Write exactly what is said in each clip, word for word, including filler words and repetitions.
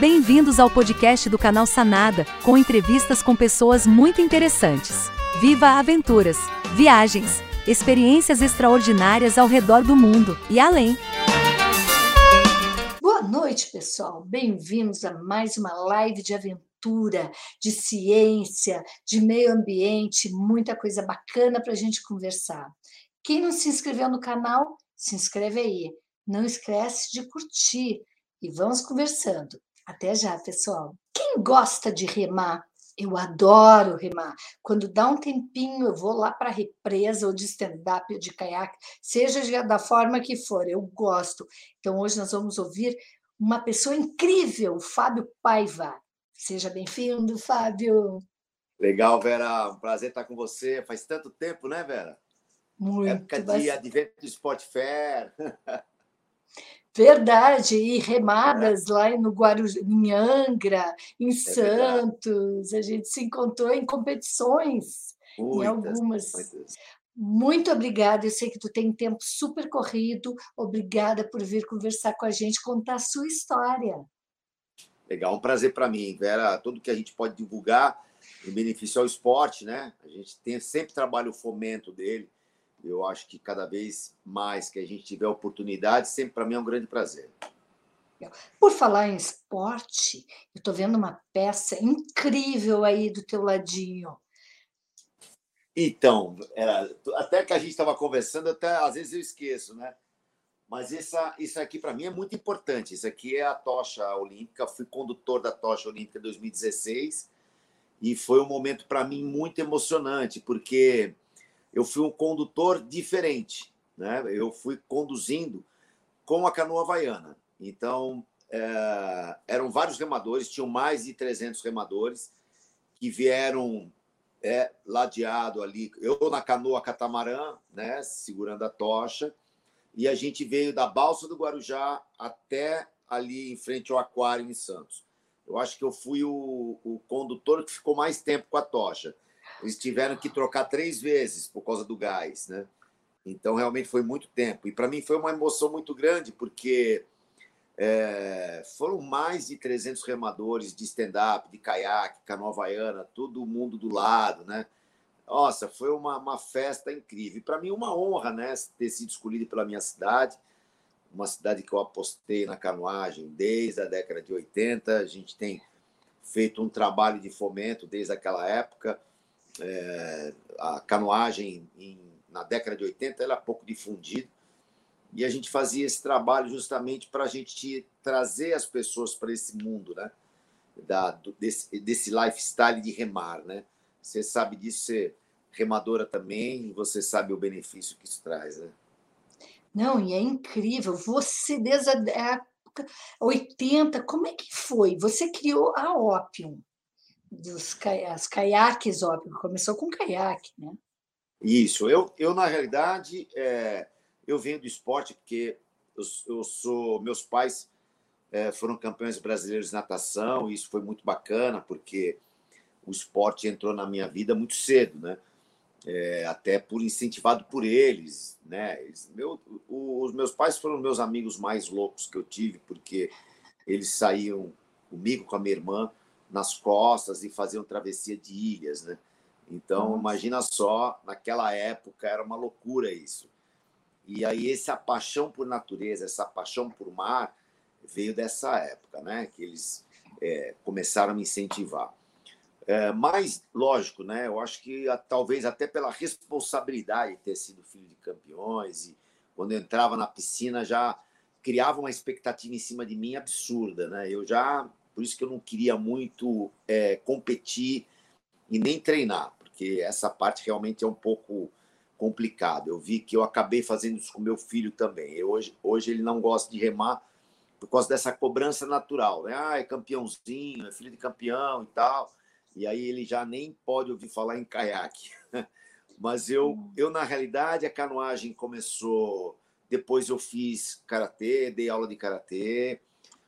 Bem-vindos ao podcast do canal Sanada, com entrevistas com pessoas muito interessantes. Viva aventuras, viagens, experiências extraordinárias ao redor do mundo e além. Boa noite, pessoal. Bem-vindos a mais uma live de aventura, de ciência, de meio ambiente, muita coisa bacana para a gente conversar. Quem não se inscreveu no canal, se inscreve aí. Não esquece de curtir e vamos conversando. Até já, pessoal. Quem gosta de remar? Eu adoro remar. Quando dá um tempinho, eu vou lá para a represa, ou de stand-up, ou de caiaque, seja da forma que for, eu gosto. Então, hoje nós vamos ouvir uma pessoa incrível, o Fábio Paiva. Seja bem-vindo, Fábio. Legal, Vera. Um prazer estar com você. Faz tanto tempo, né, Vera? Muito. Época de bastante. Advento do Sport Fair. Verdade, e remadas é. lá no Guarujá, em Angra, em é Santos, verdade. A gente se encontrou em competições, muitas, em algumas. Muitas. Muito obrigada, eu sei que tu tem tempo super corrido, obrigada por vir conversar com a gente, contar a sua história. Legal, um prazer para mim, Vera, tudo que a gente pode divulgar em benefício ao esporte, né? A gente tem, sempre trabalha o fomento dele. Eu acho que cada vez mais que a gente tiver oportunidade, sempre para mim é um grande prazer. Por falar em esporte, eu estou vendo uma peça incrível aí do teu ladinho. Então, era, até que a gente estava conversando, até às vezes eu esqueço, né? Mas essa, isso aqui para mim é muito importante. Isso aqui é a tocha olímpica. Fui condutor da tocha olímpica em dois mil e dezesseis e foi um momento para mim muito emocionante, porque eu fui um condutor diferente, né? Eu fui conduzindo com a canoa havaiana. Então, é, eram vários remadores, tinham mais de trezentos remadores que vieram é, ladeado ali. Eu na canoa catamarã, né, segurando a tocha, e a gente veio da Balsa do Guarujá até ali em frente ao aquário em Santos. Eu acho que eu fui o, o condutor que ficou mais tempo com a tocha. Eles tiveram que trocar três vezes por causa do gás, né? Então, realmente foi muito tempo. E, para mim, foi uma emoção muito grande, porque é, foram mais de trezentos remadores de stand-up, de caiaque, canoa havaiana, todo mundo do lado, né? Nossa, foi uma, uma festa incrível. E, para mim, uma honra, né, ter sido escolhido pela minha cidade, uma cidade que eu apostei na canoagem desde a década de oitenta. A gente tem feito um trabalho de fomento desde aquela época. É, a canoagem em, na década de oitenta era pouco difundida e a gente fazia esse trabalho justamente para a gente trazer as pessoas para esse mundo, né? Da, do, desse, desse lifestyle de remar, né? Você sabe disso, você é remadora também, e você sabe o benefício que isso traz, né? Não, e é incrível, você desde a época oitenta, como é que foi? Você criou a Ópium, dos as caiaques, óbvio, começou com caiaque, né? Isso, eu, eu na realidade, é, eu venho do esporte porque eu, eu sou, meus pais é, foram campeões brasileiros de natação, e isso foi muito bacana, porque o esporte entrou na minha vida muito cedo, né? É, até por incentivado por eles, né? Eles, meu, o, os meus pais foram meus amigos mais loucos que eu tive, porque eles saíam comigo, com a minha irmã, nas costas e faziam travessia de ilhas, né? Então, Nossa. Imagina só, naquela época era uma loucura isso. E aí essa paixão por natureza, essa paixão por mar, veio dessa época, né? Que eles é, começaram a me incentivar. É, mas, lógico, né? Eu acho que talvez até pela responsabilidade de ter sido filho de campeões, e quando eu entrava na piscina já criava uma expectativa em cima de mim absurda, né? Eu já... Por isso que eu não queria muito é, competir e nem treinar, porque essa parte realmente é um pouco complicada. Eu vi que eu acabei fazendo isso com meu filho também. Eu, hoje, hoje ele não gosta de remar por causa dessa cobrança natural, né? Ah, é campeãozinho, é filho de campeão e tal. E aí ele já nem pode ouvir falar em caiaque. Mas eu, eu, na realidade, a canoagem começou... Depois eu fiz karatê, dei aula de karatê.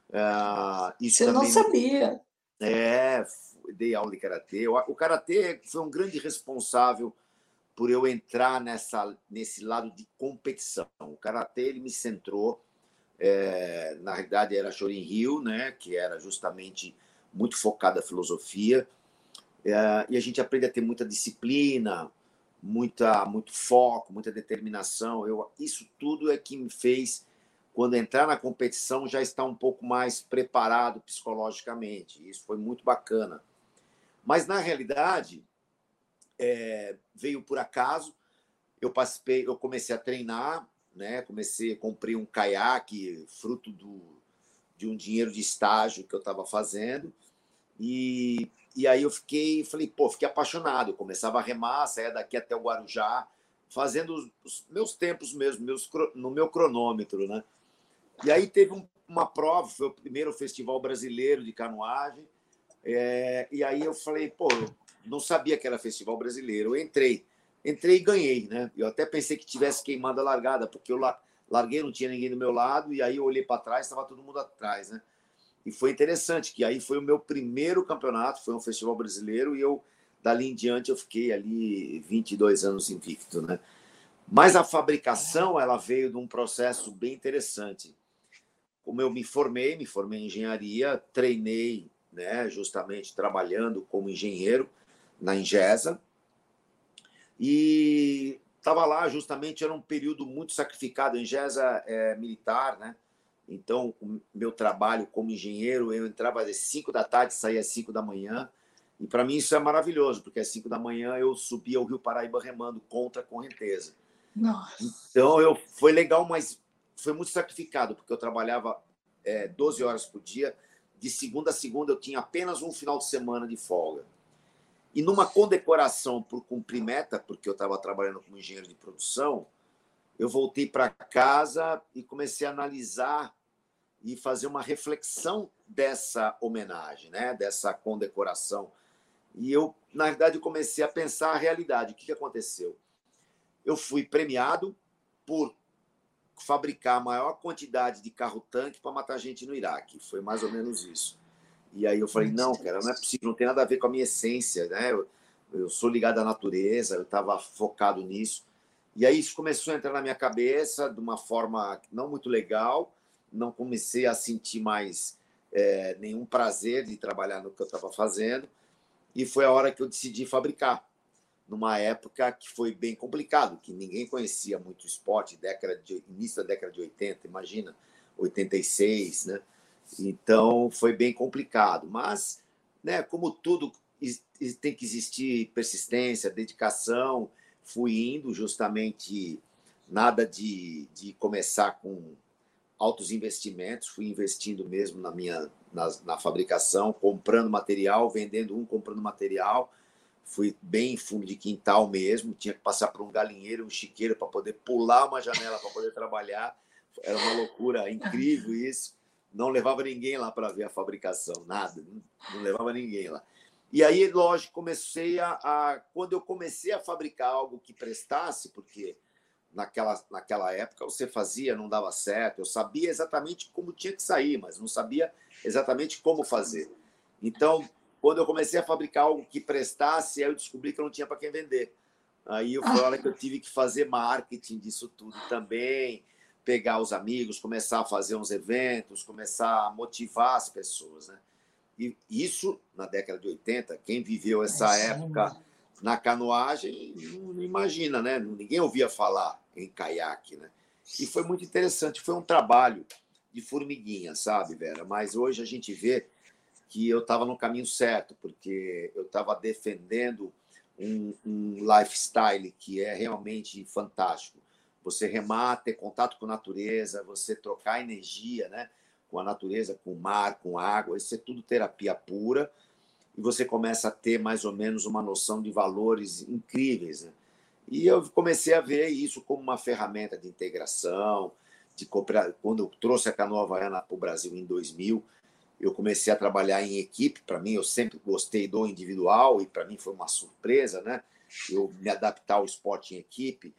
Uh, isso Você não sabia. É, dei aula de karatê. O karatê foi um grande responsável por eu entrar nessa, nesse lado de competição. O karatê ele me centrou, É, na realidade, era Chorin Rio, né, que era justamente muito focada na filosofia. É, e a gente aprende a ter muita disciplina, muita, muito foco, muita determinação. Eu, isso tudo é que me fez, quando entrar na competição, já estar um pouco mais preparado psicologicamente. Isso foi muito bacana. Mas, na realidade, é, veio por acaso. Eu participei, eu comecei a treinar, né? Comecei, comprei um caiaque, fruto do, de um dinheiro de estágio que eu estava fazendo. E, e aí eu fiquei, falei, pô, fiquei apaixonado. Eu começava a remar, saía daqui até o Guarujá, fazendo os, os meus tempos mesmo, meus, no meu cronômetro, né? E aí teve um, uma prova, foi o primeiro festival brasileiro de canoagem. É, e aí eu falei, pô, eu não sabia que era festival brasileiro. Eu entrei, entrei e ganhei, né? Eu até pensei que tivesse queimado a largada, porque eu larguei, não tinha ninguém do meu lado, e aí eu olhei para trás, estava todo mundo atrás, né? E foi interessante, que aí foi o meu primeiro campeonato, foi um festival brasileiro, e eu, dali em diante, eu fiquei ali vinte e dois anos invicto, né? Mas a fabricação, ela veio de um processo bem interessante. Como eu me formei, me formei em engenharia, treinei, né, justamente trabalhando como engenheiro na Engesa, e estava lá justamente, era um período muito sacrificado. A Engesa é militar, né? Então, o meu trabalho como engenheiro, eu entrava às cinco da tarde, saía às cinco da manhã, e para mim isso é maravilhoso, porque às cinco da manhã eu subia o Rio Paraíba remando contra a correnteza. Nossa. Então, eu, foi legal, mas foi muito sacrificado, porque eu trabalhava é, doze horas por dia, de segunda a segunda eu tinha apenas um final de semana de folga. E numa condecoração por cumprir meta, porque eu estava trabalhando como engenheiro de produção, eu voltei para casa e comecei a analisar e fazer uma reflexão dessa homenagem, né? Dessa condecoração. E eu, na verdade, comecei a pensar a realidade. O que aconteceu? Eu fui premiado por fabricar a maior quantidade de carro-tanque para matar gente no Iraque. Foi mais ou menos isso. E aí eu falei, não, cara, não é possível, não tem nada a ver com a minha essência, né? Eu, eu sou ligado à natureza, eu estava focado nisso. E aí isso começou a entrar na minha cabeça de uma forma não muito legal, não comecei a sentir mais é, nenhum prazer de trabalhar no que eu estava fazendo, e foi a hora que eu decidi fabricar, numa época que foi bem complicado, que ninguém conhecia muito o esporte, década de, início da década de oitenta, imagina, oitenta e seis, né? Então, foi bem complicado. Mas, né, como tudo, tem que existir persistência, dedicação. Fui indo justamente, nada de, de começar com altos investimentos, fui investindo mesmo na minha na, na fabricação, comprando material, vendendo um, comprando material. Fui bem em fundo de quintal mesmo, tinha que passar por um galinheiro, um chiqueiro para poder pular uma janela para poder trabalhar. Era uma loucura incrível isso. Não levava ninguém lá para ver a fabricação, nada, não levava ninguém lá. E aí, lógico, comecei a, a... Quando eu comecei a fabricar algo que prestasse, porque naquela, naquela época você fazia, não dava certo, eu sabia exatamente como tinha que sair, mas não sabia exatamente como fazer. Então, quando eu comecei a fabricar algo que prestasse, aí eu descobri que eu não tinha para quem vender. Aí foi a hora que eu tive que fazer marketing disso tudo também, pegar os amigos, começar a fazer uns eventos, começar a motivar as pessoas, né? E isso, na década de oitenta, quem viveu essa época na canoagem, não imagina, né? Ninguém ouvia falar em caiaque, né? E foi muito interessante, foi um trabalho de formiguinha, sabe, Vera? Mas hoje a gente vê que eu estava no caminho certo, porque eu estava defendendo um, um lifestyle que é realmente fantástico. Você remar, ter contato com a natureza, você trocar energia, né? Com a natureza, com o mar, com a água, isso é tudo terapia pura, e você começa a ter mais ou menos uma noção de valores incríveis, né? E eu comecei a ver isso como uma ferramenta de integração, de comprar. Quando eu trouxe a canoa havaiana para o Brasil em dois mil, eu comecei a trabalhar em equipe. Para mim, eu sempre gostei do individual, e para mim foi uma surpresa, né? Eu me adaptar ao esporte em equipe.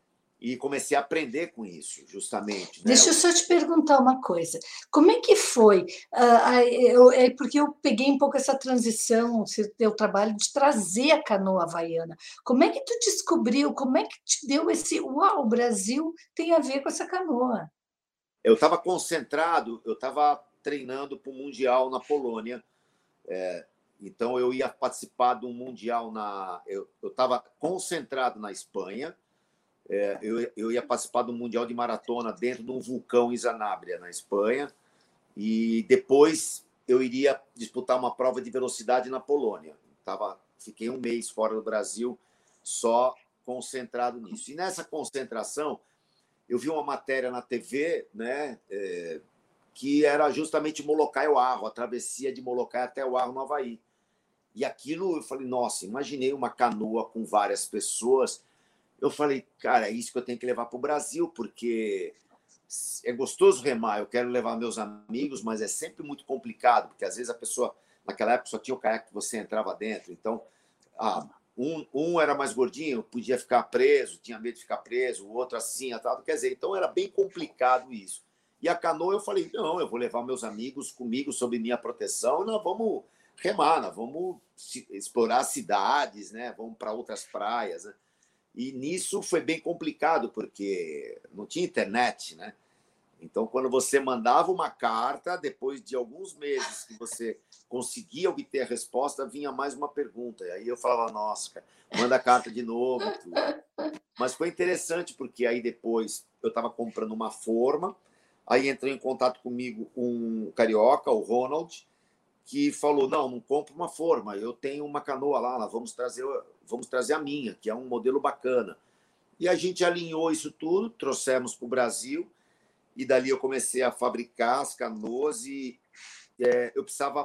E comecei a aprender com isso, justamente. Né? Deixa eu só te perguntar uma coisa. Como é que foi? Ah, eu, é porque eu peguei um pouco essa transição, o teu trabalho de trazer a canoa havaiana. Como é que tu descobriu? Como é que te deu esse... Uau, o Brasil tem a ver com essa canoa. Eu estava concentrado, eu estava treinando para o Mundial na Polônia. É, então, eu ia participar de um Mundial na... Eu estava concentrado na Espanha. É, eu, eu ia participar do Mundial de Maratona dentro de um vulcão em Sanabria, na Espanha. E depois eu iria disputar uma prova de velocidade na Polônia. Tava, fiquei um mês fora do Brasil, só concentrado nisso. E nessa concentração, eu vi uma matéria na T V, né, é, que era justamente Molokai-Oahu, a travessia de Molokai até Oahu, no Havaí. E aquilo, eu falei, nossa, imaginei uma canoa com várias pessoas. Eu falei, cara, é isso que eu tenho que levar para o Brasil, porque é gostoso remar, eu quero levar meus amigos, mas é sempre muito complicado, porque às vezes a pessoa, naquela época, só tinha o caiaque que você entrava dentro. Então, ah, um, um era mais gordinho, podia ficar preso, tinha medo de ficar preso, o outro assim, tal. Quer dizer, então era bem complicado isso. E a canoa, eu falei, não, eu vou levar meus amigos comigo sob minha proteção, e nós vamos remar, nós vamos explorar cidades, né? Vamos para outras praias, né? E nisso foi bem complicado, porque não tinha internet, né? Então, quando você mandava uma carta, depois de alguns meses que você conseguia obter a resposta, vinha mais uma pergunta. E aí eu falava, nossa, cara, manda a carta de novo. Tudo. Mas foi interessante, porque aí depois eu estava comprando uma forma, aí entrou em contato comigo um carioca, o Ronald, que falou, não, não compro uma forma, eu tenho uma canoa lá, nós vamos trazer, vamos trazer a minha, que é um modelo bacana. E a gente alinhou isso tudo, trouxemos para o Brasil, e dali eu comecei a fabricar as canoas e é, eu precisava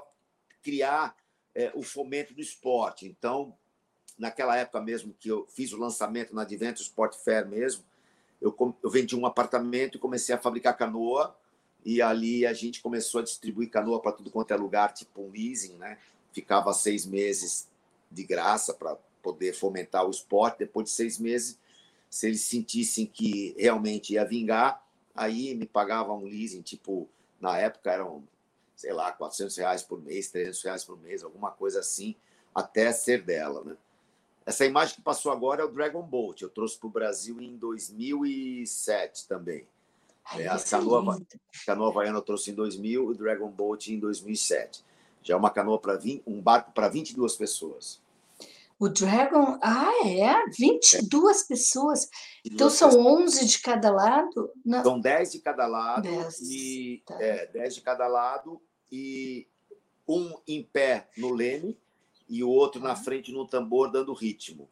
criar é, o fomento do esporte. Então, naquela época mesmo que eu fiz o lançamento na Adventure Sport Fair mesmo, eu, eu vendi um apartamento e comecei a fabricar canoa, e ali a gente começou a distribuir canoa para tudo quanto é lugar, tipo um leasing, né? Ficava seis meses de graça para poder fomentar o esporte. Depois de seis meses, se eles sentissem que realmente ia vingar, aí me pagavam um leasing, tipo, na época eram, sei lá, quatrocentos reais por mês, trezentos reais por mês, alguma coisa assim, até ser dela, né? Essa imagem que passou agora é o Dragon Boat. Eu trouxe para o Brasil em dois mil e sete também. É, a canoa, canoa havaiana eu trouxe em dois mil, o Dragon Boat em dois mil e sete. Já é uma canoa para um barco para vinte e duas pessoas. O Dragon, ah, é? vinte e duas é. pessoas. Então são pessoas. onze de cada lado? Não. São dez de cada lado dez. e Tá. é, dez de cada lado e um em pé no leme e o outro tá. na frente no tambor dando ritmo.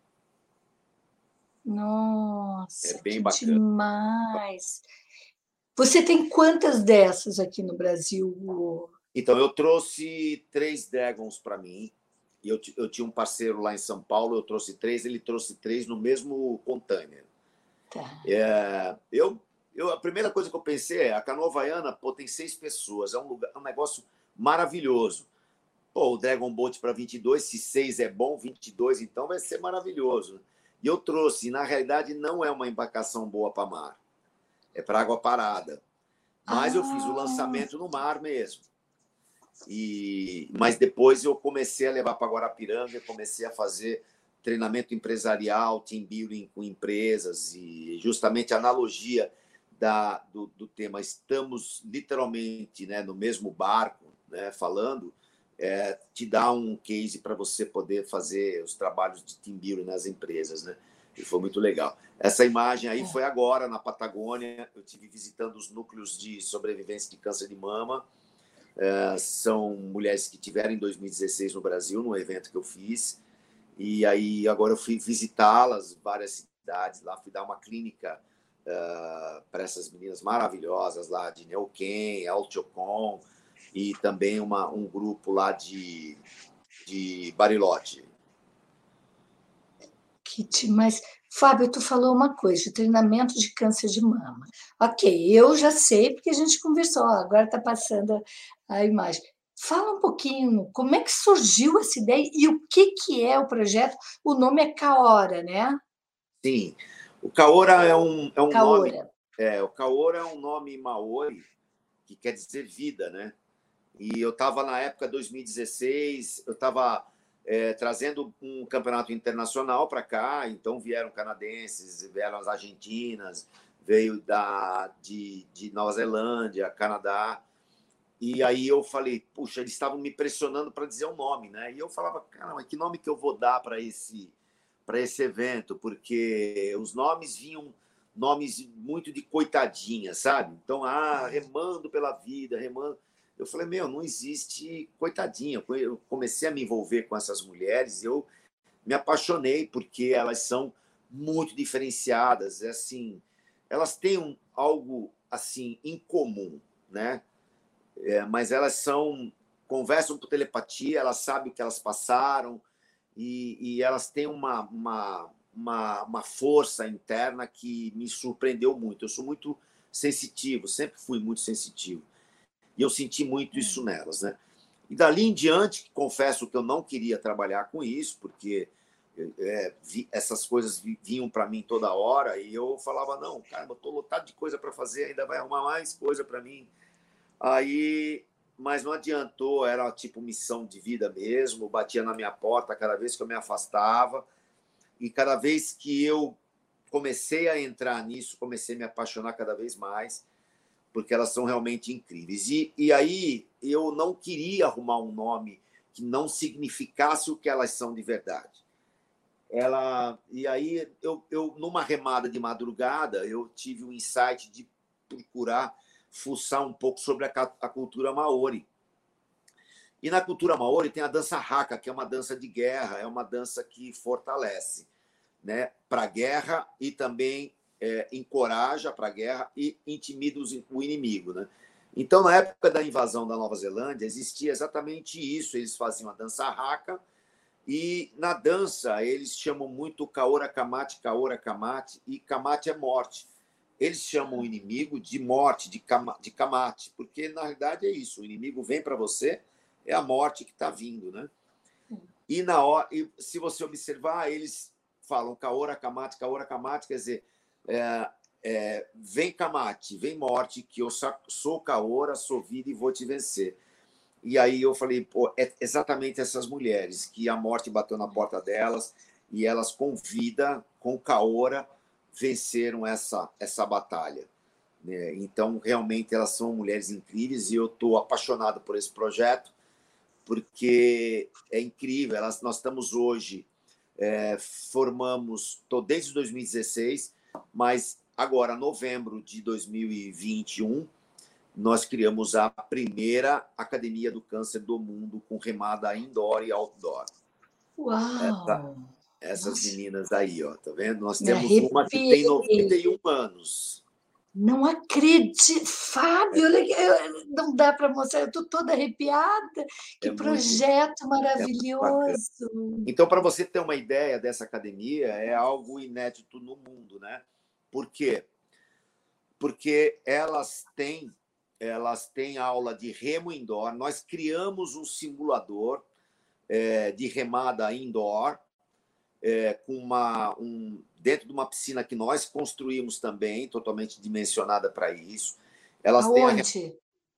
Nossa, é bem que bacana. Demais. Você tem quantas dessas aqui no Brasil? Então, eu trouxe três Dragons para mim. E eu, eu tinha um parceiro lá em São Paulo, eu trouxe três, ele trouxe três no mesmo container. Tá. É, eu, eu, a primeira coisa que eu pensei é, a canoa havaiana, pô, tem seis pessoas, é um, lugar, um negócio maravilhoso. Pô, o Dragon Boat para vinte e dois, se seis é bom, vinte e dois então vai ser maravilhoso. E eu trouxe, e na realidade não é uma embarcação boa para mar, é para água parada. Mas ah. eu fiz o lançamento no mar mesmo. E, mas depois eu comecei a levar para Guarapiranga, comecei a fazer treinamento empresarial, team building com empresas, e justamente a analogia da, do, do tema, estamos literalmente, né, no mesmo barco, né, falando, é, te dá um case para você poder fazer os trabalhos de team building nas empresas, né? E foi muito legal. Essa imagem aí foi agora na Patagônia, eu estive visitando os núcleos de sobrevivência de câncer de mama. É, são mulheres que tiveram em dois mil e dezesseis no Brasil, num evento que eu fiz, e aí agora eu fui visitá-las, várias cidades lá, fui dar uma clínica uh, para essas meninas maravilhosas lá de Neuquén, Altiocon, e também uma, um grupo lá de, de Bariloche. Que demais. Fábio, tu falou uma coisa, de treinamento de câncer de mama. Ok, eu já sei, porque a gente conversou, agora está passando a, a imagem. Fala um pouquinho, como é que surgiu essa ideia e o que, que é o projeto? O nome é Kaora, né? Sim, o Kaora é um, é um Kaora. nome... É, o Kaora é um nome maori, que quer dizer vida, né? E eu estava, na época, dois mil e dezesseis, eu estava... É, trazendo um campeonato internacional para cá, então vieram canadenses, vieram as argentinas, veio da, de, de Nova Zelândia, Canadá. E aí eu falei, puxa, eles estavam me pressionando para dizer o nome, né? E eu falava, caramba, que nome que eu vou dar para esse, para esse evento? Porque os nomes vinham nomes muito de coitadinha, sabe? Então, ah, remando pela vida, remando. Eu falei, meu, não existe coitadinha. Eu comecei a me envolver com essas mulheres, eu me apaixonei porque elas são muito diferenciadas, é assim, elas têm um, algo assim em comum, né? É, mas elas são conversam por telepatia, elas sabem o que elas passaram e, e elas têm uma, uma, uma, uma força interna que me surpreendeu muito. Eu sou muito sensitivo, sempre fui muito sensitivo. E eu senti muito isso nelas, né? E dali em diante, confesso que eu não queria trabalhar com isso, porque é, vi, essas coisas vinham para mim toda hora e eu falava, não, cara, eu estou lotado de coisa para fazer, ainda vai arrumar mais coisa para mim. Aí, mas não adiantou, era tipo missão de vida mesmo, batia na minha porta cada vez que eu me afastava e cada vez que eu comecei a entrar nisso, comecei a me apaixonar cada vez mais, porque elas são realmente incríveis. E, e aí eu não queria arrumar um nome que não significasse o que elas são de verdade. Ela, e aí, eu, eu, numa remada de madrugada, eu tive um insight de procurar fuçar um pouco sobre a, a cultura maori. E na cultura maori tem a dança haka, que é uma dança de guerra, é uma dança que fortalece, né, para a guerra e também é, encoraja para a guerra e intimida o inimigo, né? Então, na época da invasão da Nova Zelândia, existia exatamente isso. Eles faziam a dança haka e, na dança, eles chamam muito kaora kamate, kaora kamate, e kamate é morte. Eles chamam o inimigo de morte, de kamate, porque, na realidade, é isso. O inimigo vem para você, é a morte que está vindo, né? E, na hora, e se você observar, eles falam kaora kamate, kaora kamate, quer dizer, é, é, vem kamate, vem morte, que eu sou kaora, sou vida e vou te vencer. E aí eu falei, pô, é exatamente essas mulheres que a morte bateu na porta delas e elas, com vida, com kaora, venceram essa, essa batalha. Né? Então, realmente, elas são mulheres incríveis e eu estou apaixonado por esse projeto, porque é incrível. Elas, nós estamos hoje, é, formamos, estou desde dois mil e dezesseis, mas agora, novembro de dois mil e vinte e um, nós criamos a primeira Academia do Câncer do mundo com remada indoor e outdoor. Uau! Essa, essas Nossa. Meninas aí, ó, tá vendo? Nós Me temos arrepiei. uma que tem noventa e um anos. Não acredito, Fábio, é. Não dá para mostrar, eu estou toda arrepiada. Que É projeto muito, maravilhoso! É então, para você ter uma ideia dessa academia, é algo inédito no mundo, né? Por quê? Porque elas têm elas têm aula de remo indoor. Nós criamos um simulador é, de remada indoor, é, com uma, um, dentro de uma piscina que nós construímos também, totalmente dimensionada para isso. Elas Aonde? Têm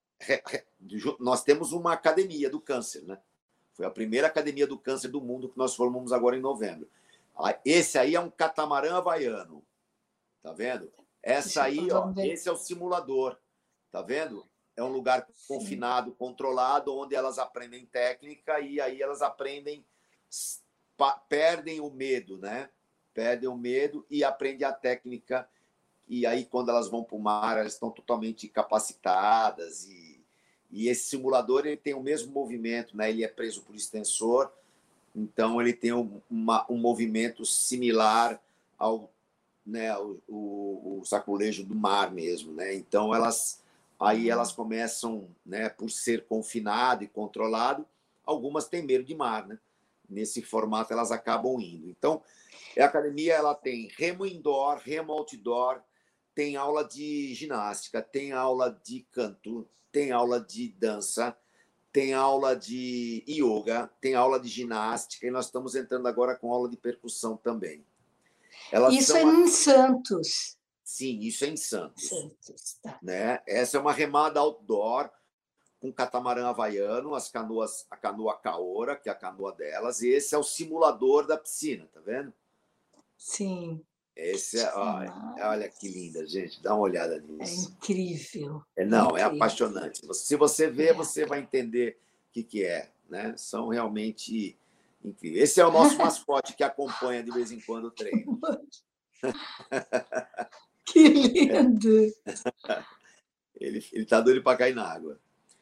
a, nós temos uma academia do câncer, né? Foi a primeira academia do câncer do mundo que nós formamos agora em novembro. Esse aí é um catamarã havaiano. Tá vendo? Essa aí, ó, esse é o simulador. Tá vendo? É um lugar confinado, sim, controlado, onde elas aprendem técnica e aí elas aprendem, perdem o medo, né? Perdem o medo e aprendem a técnica. E aí, quando elas vão para o mar, elas estão totalmente capacitadas. E, e esse simulador ele tem o mesmo movimento, né? Ele é preso por extensor, então ele tem um, uma, um movimento similar ao, né, o, o, o sacolejo do mar mesmo, né? Então, elas... Aí elas começam, né, por ser confinado e controlado, algumas têm medo de mar, né? Nesse formato elas acabam indo. Então, a academia ela tem remo indoor, remo outdoor, tem aula de ginástica, tem aula de canto, tem aula de dança, tem aula de yoga, tem aula de ginástica e nós estamos entrando agora com aula de percussão também. Elas Isso são... é em Santos. Sim, isso é em Santos. Santos, tá. Né? Essa é uma remada outdoor com catamarã havaiano, as canoas, a canoa kaora, que é a canoa delas, e esse é o simulador da piscina, tá vendo? Sim. Esse é, olha, olha que linda, gente. Dá uma olhada É nisso. incrível. É, não, é incrível. apaixonante. Se você vê, É. você vai entender o que, que é, né? São realmente incríveis. Esse é o nosso mascote que acompanha de vez em quando o treino. Que lindo! Ele está doido para cair na água.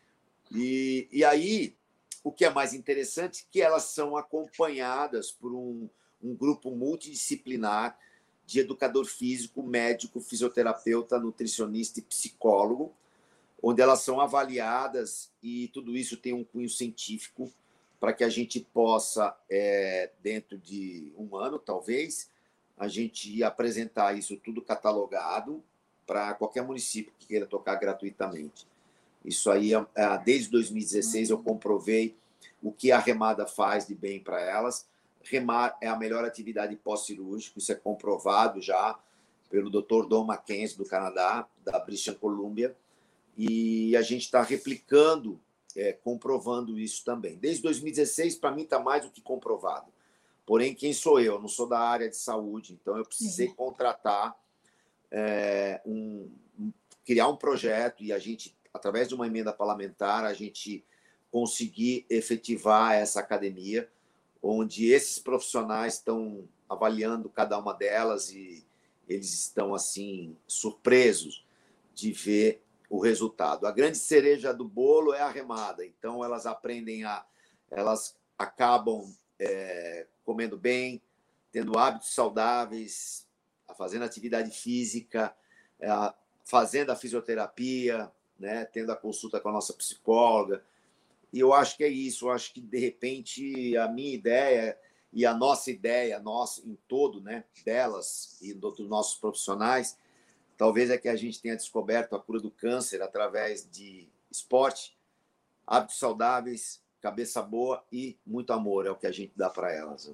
E, e aí, o que é mais interessante é que elas são acompanhadas por um, um grupo multidisciplinar de educador físico, médico, fisioterapeuta, nutricionista e psicólogo, onde elas são avaliadas e tudo isso tem um cunho científico para que a gente possa, é, dentro de um ano, talvez, a gente apresentar isso tudo catalogado para qualquer município que queira tocar gratuitamente. Isso aí, desde dois mil e dezesseis, eu comprovei o que a remada faz de bem para elas. Remar é a melhor atividade pós-cirúrgica, isso é comprovado já pelo doutor Don Mackenzie, do Canadá, da British Columbia, e a gente está replicando, é, comprovando isso também. Desde dois mil e dezesseis, para mim, está mais do que comprovado. Porém, quem sou eu? Eu não sou da área de saúde, então eu precisei uhum. contratar, é, um, um, criar um projeto e a gente, através de uma emenda parlamentar, a gente conseguir efetivar essa academia, onde esses profissionais estão avaliando cada uma delas e eles estão, assim, surpresos de ver o resultado. A grande cereja do bolo é a remada, então elas aprendem a... Elas acabam é, comendo bem, tendo hábitos saudáveis, fazendo atividade física, é, fazendo a fisioterapia, né, tendo a consulta com a nossa psicóloga. E eu acho que é isso. Eu acho que, de repente, a minha ideia e a nossa ideia, nossa, em todo, né, delas e dos nossos profissionais, talvez é que a gente tenha descoberto a cura do câncer através de esporte, hábitos saudáveis, cabeça boa e muito amor. É o que a gente dá para elas.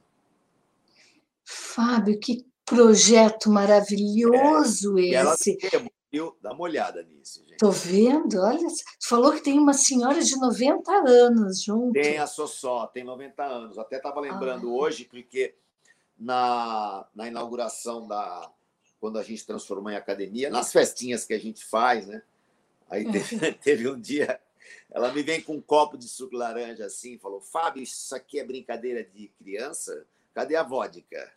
Fábio, que projeto maravilhoso é. esse! E elas, viu? Dá uma olhada nisso, gente. Estou vendo, olha, você falou que tem uma senhora de noventa anos junto. Tem a Sossó, tem noventa anos. Até estava lembrando ah. hoje, porque na, na inauguração da... Quando a gente transformou em academia, nas festinhas que a gente faz, né? Aí teve, teve um dia, ela me vem com um copo de suco laranja assim, falou: Fábio, isso aqui é brincadeira de criança? Cadê a vodka?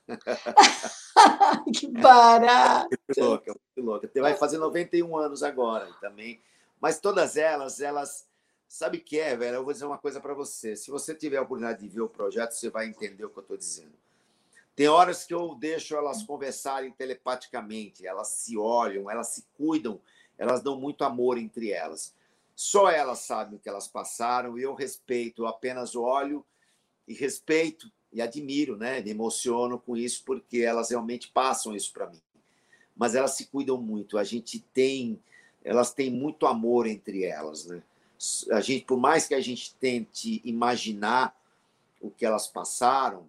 Que barato! Muito louca, muito louca. Vai fazer noventa e um anos agora também. Mas todas elas, elas... Sabe o que é, velho? Eu vou dizer uma coisa para você. Se você tiver a oportunidade de ver o projeto, você vai entender o que eu estou dizendo. Tem horas que eu deixo elas conversarem telepaticamente, elas se olham, elas se cuidam, elas dão muito amor entre elas. Só elas sabem o que elas passaram e eu respeito, eu apenas olho e respeito e admiro, né? Me emociono com isso porque elas realmente passam isso para mim. Mas elas se cuidam muito, a gente tem, elas têm muito amor entre elas, né? A gente, por mais que a gente tente imaginar o que elas passaram,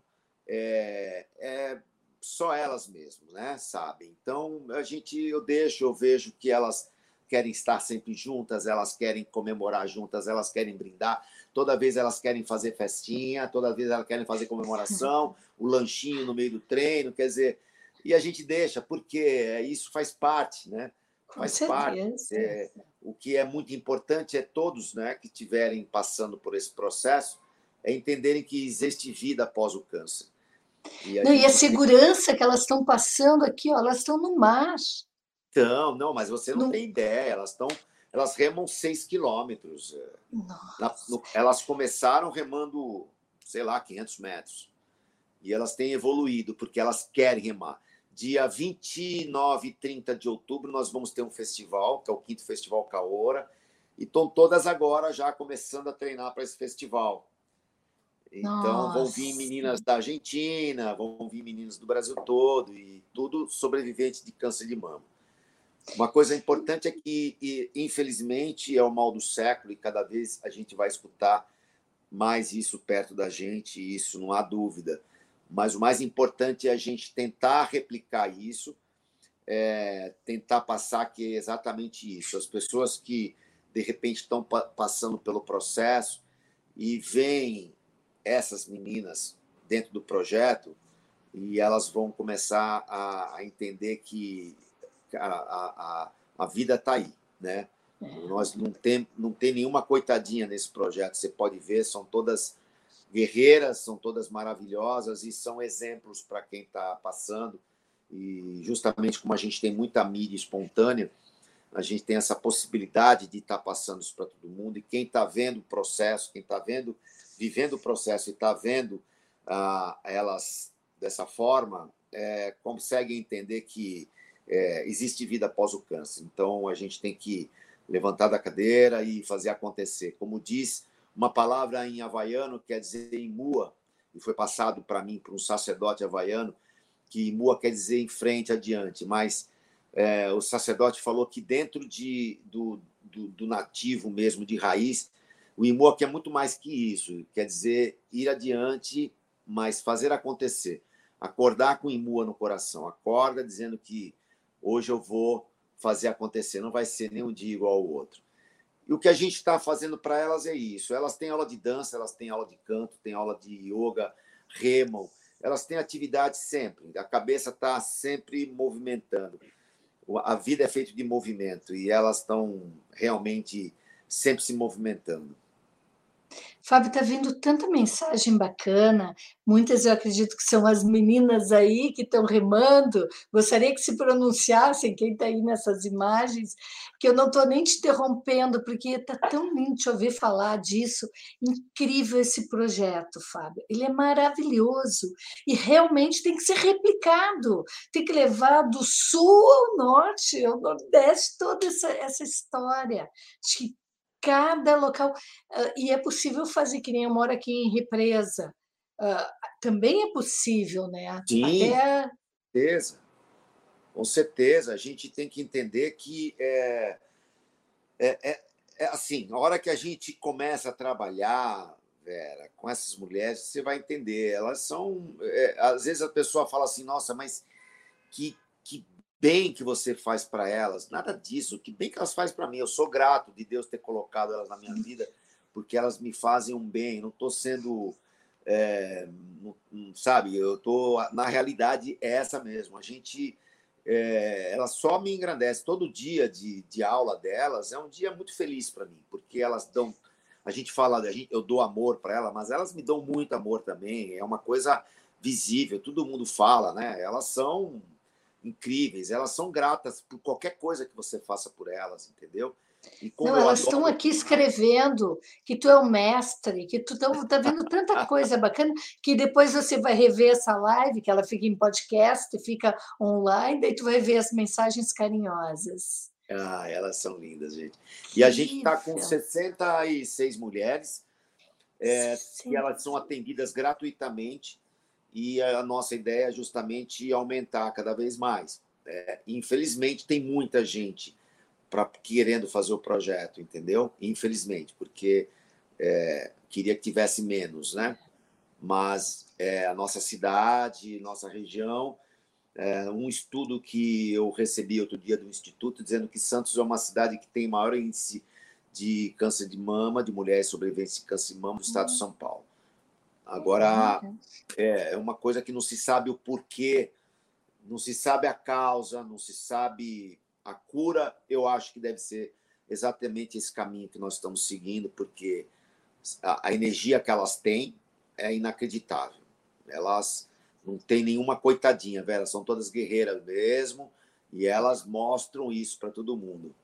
É, é só elas mesmas, né, sabem? Então, a gente, eu deixo, eu vejo que elas querem estar sempre juntas, elas querem comemorar juntas, elas querem brindar, toda vez elas querem fazer festinha, toda vez elas querem fazer comemoração, o lanchinho no meio do treino, quer dizer, e a gente deixa, porque isso faz parte, né? Faz parte. É, o que é muito importante é todos, né, que estiverem passando por esse processo, é entenderem que existe vida após o câncer. E a, não, e a segurança tem... que elas estão passando aqui, ó, elas estão no mar. Então, não, mas você não no... tem ideia, elas estão, elas remam seis quilômetros. Na, no, elas começaram remando, sei lá, quinhentos metros. E elas têm evoluído, porque elas querem remar. Dia vinte e nove e trinta de outubro, nós vamos ter um festival, que é o quinto Festival Caora, e estão todas agora já começando a treinar para esse festival. Então, Nossa. Vão vir meninas da Argentina, vão vir meninos do Brasil todo, e tudo sobrevivente de câncer de mama. Uma coisa importante é que, e, infelizmente, é o mal do século, e cada vez a gente vai escutar mais isso perto da gente, e isso não há dúvida. Mas o mais importante é a gente tentar replicar isso, é, tentar passar que é exatamente isso. As pessoas que, de repente, estão pa- passando pelo processo e veem essas meninas dentro do projeto, e elas vão começar a, a entender que a, a, a vida está aí, né? Nós não tem, não tem nenhuma coitadinha nesse projeto, você pode ver, são todas guerreiras, são todas maravilhosas e são exemplos para quem está passando. E justamente como a gente tem muita mídia espontânea, a gente tem essa possibilidade de estar tá passando isso para todo mundo, e quem está vendo o processo, quem está vendo, vivendo o processo e está vendo ah, elas dessa forma, é, consegue entender que é, existe vida após o câncer. Então, a gente tem que levantar da cadeira e fazer acontecer. Como diz uma palavra em havaiano, quer dizer em mua, e foi passado para mim, por um sacerdote havaiano, que mua quer dizer em frente, adiante, mas é, o sacerdote falou que dentro de, do, do, do nativo mesmo, de raiz, o imua quer muito mais que isso, quer dizer ir adiante, mas fazer acontecer. Acordar com imua no coração, acorda dizendo que hoje eu vou fazer acontecer, não vai ser nenhum dia igual ao outro. E o que a gente está fazendo para elas é isso. Elas têm aula de dança, elas têm aula de canto, têm aula de yoga, remam, elas têm atividade sempre, a cabeça está sempre movimentando. A vida é feita de movimento e elas estão realmente sempre se movimentando. Fábio, está vindo tanta mensagem bacana, muitas eu acredito que são as meninas aí que estão remando, gostaria que se pronunciassem, quem está aí nessas imagens, que eu não estou nem te interrompendo, porque está tão lindo te ouvir falar disso, incrível esse projeto, Fábio, ele é maravilhoso, e realmente tem que ser replicado, tem que levar do sul ao norte, ao nordeste, toda essa, essa história, acho que cada local, uh, e é possível fazer, que nem eu moro aqui em Represa, uh, também é possível, né? Sim, Até... com certeza. Com certeza, a gente tem que entender que é, é, é, é assim, a hora que a gente começa a trabalhar, Vera, com essas mulheres, você vai entender, elas são, é, às vezes a pessoa fala assim, nossa, mas que, que bem que você faz para elas, nada disso, que bem que elas fazem para mim, eu sou grato de Deus ter colocado elas na minha vida, porque elas me fazem um bem, não estou sendo, é, não, sabe, eu estou, na realidade é essa mesmo, a gente, é, ela só me engrandece, todo dia de, de aula delas é um dia muito feliz para mim, porque elas dão, a gente fala, a gente, eu dou amor para elas, mas elas me dão muito amor também, é uma coisa visível, todo mundo fala, né, elas são incríveis, elas são gratas por qualquer coisa que você faça por elas, entendeu? E como não, elas adoro... estão aqui escrevendo que tu é o mestre, que tu está vendo tanta coisa bacana, que depois você vai rever essa live, que ela fica em podcast, fica online, daí tu vai ver as mensagens carinhosas. Ah, elas são lindas, gente. E a gente está com sessenta e seis mulheres, é, e elas são atendidas gratuitamente, e a nossa ideia é justamente aumentar cada vez mais. É, infelizmente, tem muita gente pra, querendo fazer o projeto, entendeu? Infelizmente, porque é, queria que tivesse menos, né? Mas é, a nossa cidade, nossa região, é, um estudo que eu recebi outro dia do Instituto, dizendo que Santos é uma cidade que tem maior índice de câncer de mama, de mulheres sobreviventes de câncer de mama do estado de São Paulo. Agora, é uma coisa que não se sabe o porquê, não se sabe a causa, não se sabe a cura. Eu acho que deve ser exatamente esse caminho que nós estamos seguindo, porque a energia que elas têm é inacreditável. Elas não têm nenhuma coitadinha, Vera, são todas guerreiras mesmo, e elas mostram isso para todo mundo.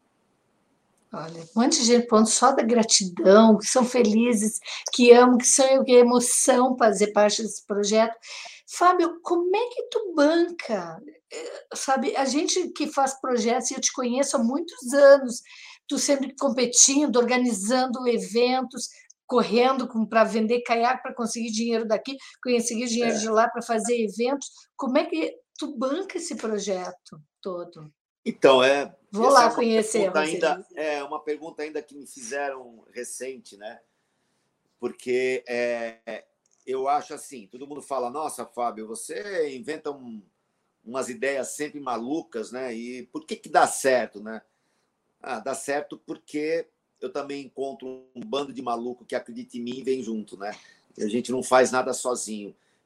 Olha, um monte de gente falando só da gratidão, que são felizes, que amam, que são que emoção fazer parte desse projeto. Fábio, como é que tu banca? Sabe, a gente que faz projetos, e eu te conheço há muitos anos, tu sempre competindo, organizando eventos, correndo para vender caiaque, para conseguir dinheiro daqui, conseguir dinheiro é. de lá para fazer eventos. Como é que tu banca esse projeto todo? Então, é... Vou lá é conhecer. Ainda, é uma pergunta ainda que me fizeram recente, né? Porque é, eu acho assim, todo mundo fala, nossa, Fábio, você inventa um, umas ideias sempre malucas, né? E por que que dá certo, né? Ah, dá certo porque eu também encontro um bando de maluco que acredita em mim e vem junto, né? E a gente não faz nada sozinho.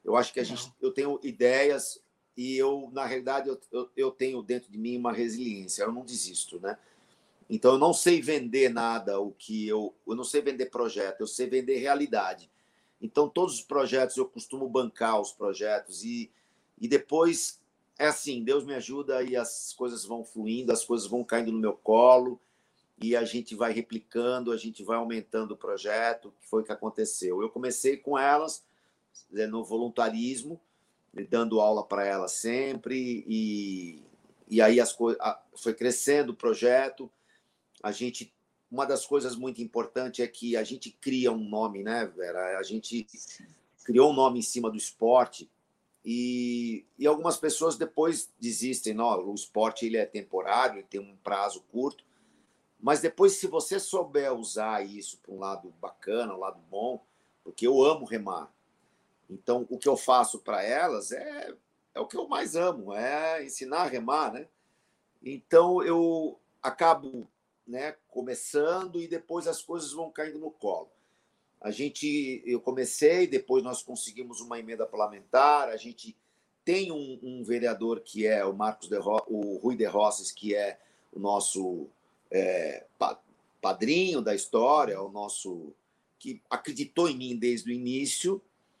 Eu acho que a gente, eu tenho ideias e eu, na realidade, eu, eu, eu tenho dentro de mim uma resiliência, eu não desisto, né? Então, eu não sei vender nada, o que eu, eu não sei vender projeto, eu sei vender realidade. Então, todos os projetos, eu costumo bancar os projetos e, e depois, é assim, Deus me ajuda e as coisas vão fluindo, as coisas vão caindo no meu colo e a gente vai replicando, a gente vai aumentando o projeto, que foi o que aconteceu. Eu comecei com elas no voluntarismo, dando aula para elas sempre e, e aí as coisas, foi crescendo o projeto. A gente, uma das coisas muito importantes é que a gente cria um nome, né, Vera? A gente criou um nome em cima do esporte e, e algumas pessoas depois desistem. Não, o esporte ele é temporário, ele tem um prazo curto, mas depois, se você souber usar isso para um lado bacana, um lado bom, porque eu amo remar, então o que eu faço para elas é, é o que eu mais amo, é ensinar a remar, né? Então eu acabo, né, começando e depois as coisas vão caindo no colo. A gente, eu comecei, depois nós conseguimos uma emenda parlamentar, a gente tem um, um vereador que é o Marcos de Ro, o Rui de Rosses, que é o nosso é, padrinho da história, o nosso que acreditou em mim desde o início.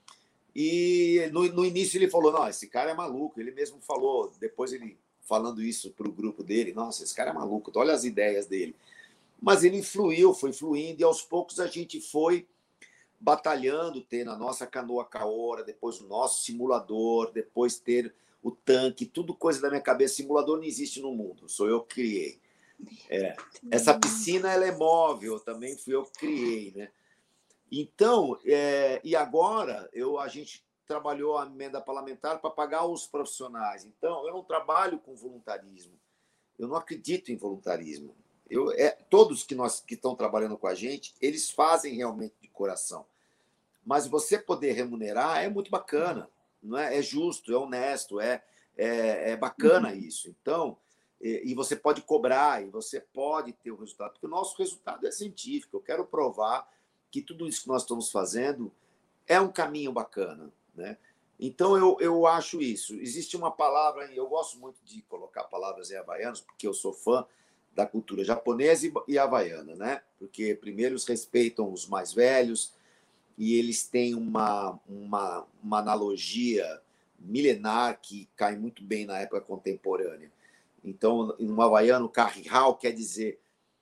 E no, no início ele falou, não, esse cara é maluco, ele mesmo falou, depois ele falando isso para o grupo dele, nossa, esse cara é maluco, olha as ideias dele. Mas ele fluiu, foi fluindo, e aos poucos a gente foi batalhando, ter na nossa canoa caora, depois o nosso simulador, depois ter o tanque, tudo coisa da minha cabeça. Simulador não existe no mundo, sou eu que criei. É. Essa piscina ela é móvel, também fui eu que criei, né? Então, é, e agora eu, a gente trabalhou a emenda parlamentar para pagar os profissionais. Então, eu não trabalho com voluntarismo. Eu não acredito em voluntarismo. Eu, é, todos que, nós, que estão trabalhando com a gente, eles fazem realmente de coração. Mas você poder remunerar é muito bacana, não é? É justo, é honesto, é, é, é bacana isso. Então, e, e você pode cobrar, e você pode ter o resultado, porque o nosso resultado é científico. Eu quero provar que tudo isso que nós estamos fazendo é um caminho bacana, né? Então, eu, eu acho isso. Existe uma palavra, eu gosto muito de colocar palavras em havaianos, porque eu sou fã da cultura japonesa e havaiana, né? Porque, primeiro, eles respeitam os mais velhos e eles têm uma, uma, uma analogia milenar que cai muito bem na época contemporânea. Então, no havaiano, karihau quer dizer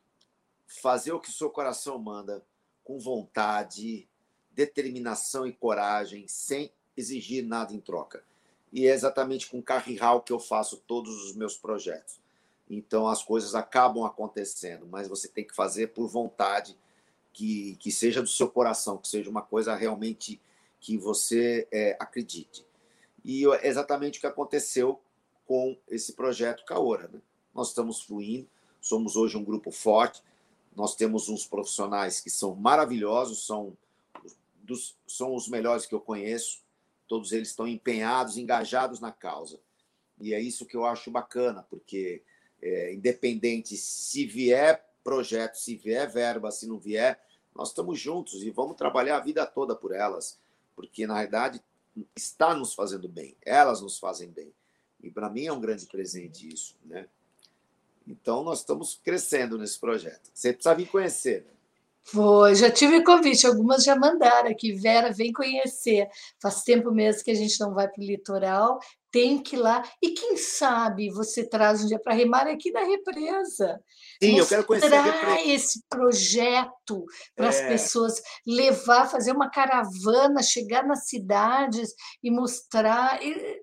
fazer o que o seu coração manda, com vontade, determinação e coragem, sem exigir nada em troca. E é exatamente com karihau que eu faço todos os meus projetos. Então, as coisas acabam acontecendo, mas você tem que fazer por vontade, que, que seja do seu coração, que seja uma coisa realmente que você é, acredite. E é exatamente o que aconteceu com esse projeto Caora, né? Nós estamos fluindo, somos hoje um grupo forte, nós temos uns profissionais que são maravilhosos, são, dos, são os melhores que eu conheço, todos eles estão empenhados, engajados na causa. E é isso que eu acho bacana, porque, é, independente se vier projeto, se vier verba, se não vier, nós estamos juntos e vamos trabalhar a vida toda por elas, porque, na verdade, está nos fazendo bem, elas nos fazem bem. E, para mim, é um grande presente isso, né? Então, nós estamos crescendo nesse projeto. Você precisa vir conhecer, né? Foi, já tive convite, algumas já mandaram aqui, Vera, vem conhecer. Faz tempo mesmo que a gente não vai para o litoral, tem que ir lá. E quem sabe você traz um dia para remar aqui na represa. Sim, eu quero conhecer a represa. Mostrar esse projeto para as É. pessoas, levar, fazer uma caravana, chegar nas cidades e mostrar.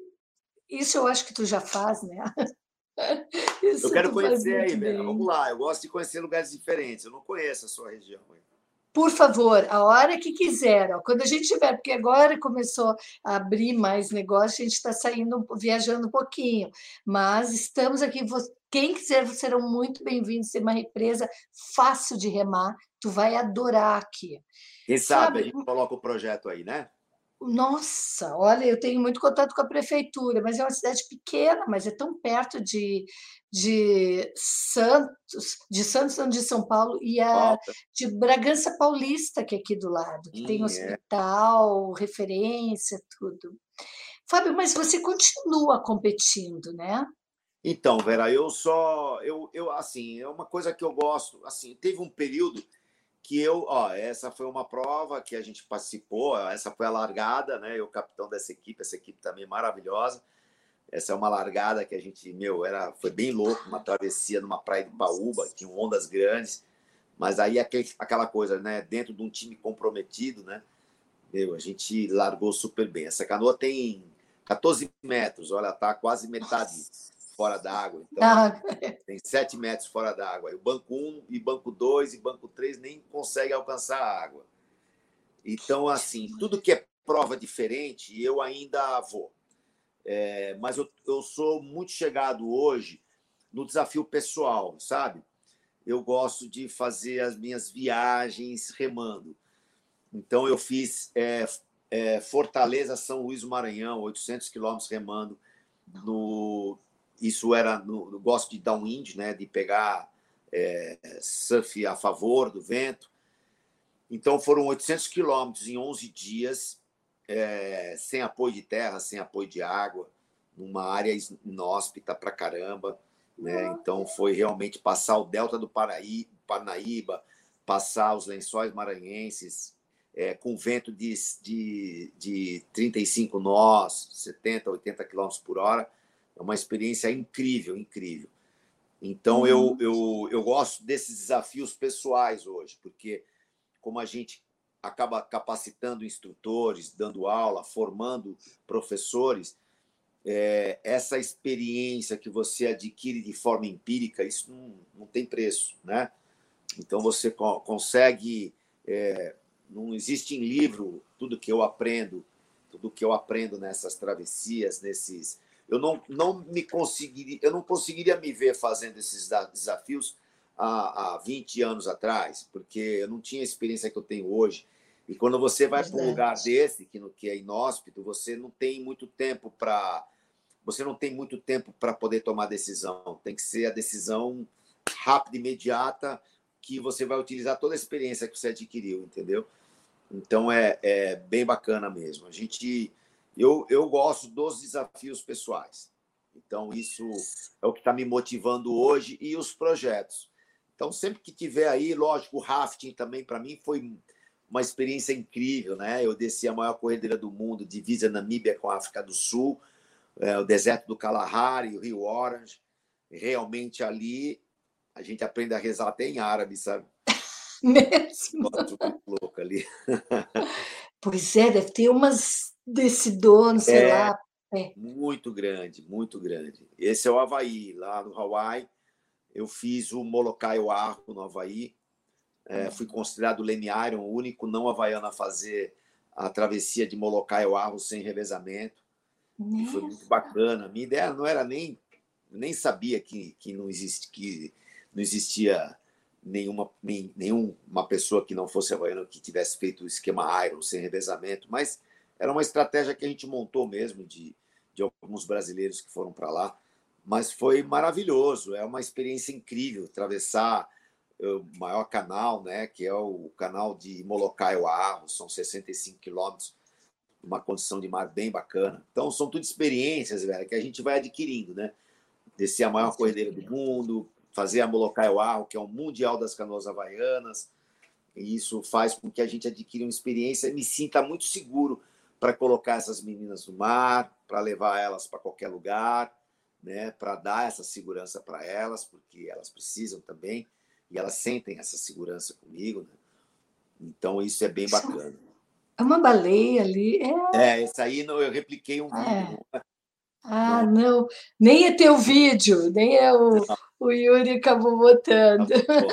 Isso eu acho que tu já faz, né? Isso eu quero tu faz conhecer aí, muito Vera. bem. Vamos lá, eu gosto de conhecer lugares diferentes. Eu não conheço a sua região. Por favor, a hora que quiser, ó, quando a gente tiver, porque agora começou a abrir mais negócio, a gente está saindo, viajando um pouquinho, mas estamos aqui, quem quiser, serão muito bem-vindos, tem uma represa fácil de remar, tu vai adorar aqui. Quem sabe, sabe a gente coloca o projeto aí, né? Nossa, olha, eu tenho muito contato com a prefeitura, mas é uma cidade pequena, mas é tão perto de, de Santos, de Santos, não, de São Paulo, e a, de Bragança Paulista, que é aqui do lado, que hum, tem hospital, é. referência, tudo. Fábio, mas você continua competindo, né? Então, Vera, eu só, eu, eu, assim, é uma coisa que eu gosto, assim, teve um período que eu, ó, essa foi uma prova que a gente participou, essa foi a largada, né? Eu capitão dessa equipe, essa equipe também maravilhosa. Essa é uma largada que a gente, meu, era, foi bem louco, uma travessia numa praia de Paúba, tinha ondas grandes, mas aí aquele, aquela coisa, né? Dentro de um time comprometido, né? Meu, a gente largou super bem. Essa canoa tem quatorze metros, olha, tá quase metade fora d'água. Então, Ah, tem sete metros fora d'água. O banco um e banco dois e banco três nem consegue alcançar a água. Então, assim, tudo que é prova diferente, eu ainda vou. É, mas eu, eu sou muito chegado hoje no desafio pessoal, sabe? Eu gosto de fazer as minhas viagens remando. Então, eu fiz é, é, Fortaleza, São Luís do Maranhão, oitocentos quilômetros remando. No, isso era, no, eu gosto de downwind, né, de pegar é, surf a favor do vento. Então, foram oitocentos quilômetros em onze dias, é, sem apoio de terra, sem apoio de água, numa área inóspita pra caramba. Né? Então, foi realmente passar o delta do Paraí, Parnaíba, passar os lençóis maranhenses, é, com vento de, de, de trinta e cinco nós, setenta, oitenta quilômetros por hora. É uma experiência incrível, incrível. Então, eu, eu, eu gosto desses desafios pessoais hoje, porque como a gente acaba capacitando instrutores, dando aula, formando professores, é, essa experiência que você adquire de forma empírica, isso não, não tem preço, né? Então, você co consegue... É, não existe em livro tudo que eu aprendo, tudo que eu aprendo nessas travessias, nesses... Eu não, não me conseguiria, eu não conseguiria me ver fazendo esses desafios há, há vinte anos atrás, porque eu não tinha a experiência que eu tenho hoje. E quando você vai para um lugar desse, que, que é inóspito, você não tem muito tempo para você não tem muito tempo para poder tomar decisão. Tem que ser a decisão rápida, imediata, que você vai utilizar toda a experiência que você adquiriu, entendeu? Então é, é bem bacana mesmo. A gente, eu, eu gosto dos desafios pessoais. Então isso é o que está me motivando hoje e os projetos. Então sempre que tiver aí, lógico, o rafting também para mim foi uma experiência incrível, né? Eu desci a maior corredeira do mundo, divisa Namíbia com a África do Sul, é, o deserto do Kalahari, o Rio Orange. Realmente ali a gente aprende a rezar até em árabe, sabe? Mesmo? Muito louco ali. Pois é, deve ter umas desse dono, sei É lá. É. muito grande, muito grande. Esse é o Havaí, lá no Hawaii. Eu fiz o Molokai Oahu no Havaí. É, fui considerado o Leme Iron, o único não havaiano a fazer a travessia de Molokai Oahu sem revezamento. E foi muito bacana. Minha ideia não era nem... nem sabia que, que, não, existe, que não existia nenhuma, nem, nenhuma pessoa que não fosse havaiano que tivesse feito o esquema Iron sem revezamento, mas era uma estratégia que a gente montou mesmo de, de alguns brasileiros que foram para lá. Mas foi maravilhoso, é uma experiência incrível atravessar o maior canal, né, que é o canal de Molokai Oahu, são sessenta e cinco quilômetros, uma condição de mar bem bacana. Então, são tudo experiências, velho, que a gente vai adquirindo, né? Descer a maior corredeira do mundo, fazer a Molokai Oahu, que é o Mundial das Canoas Havaianas, e isso faz com que a gente adquira uma experiência e me sinta muito seguro para colocar essas meninas no mar, para levar elas para qualquer lugar, né? Para dar essa segurança para elas, porque elas precisam também, e elas sentem essa segurança comigo, né? Então, isso é bem bacana. É uma baleia ali. É, é esse aí eu repliquei um vídeo. É. Não... Ah, não. não. Nem é teu vídeo, nem é o, o Yuri acabou botando.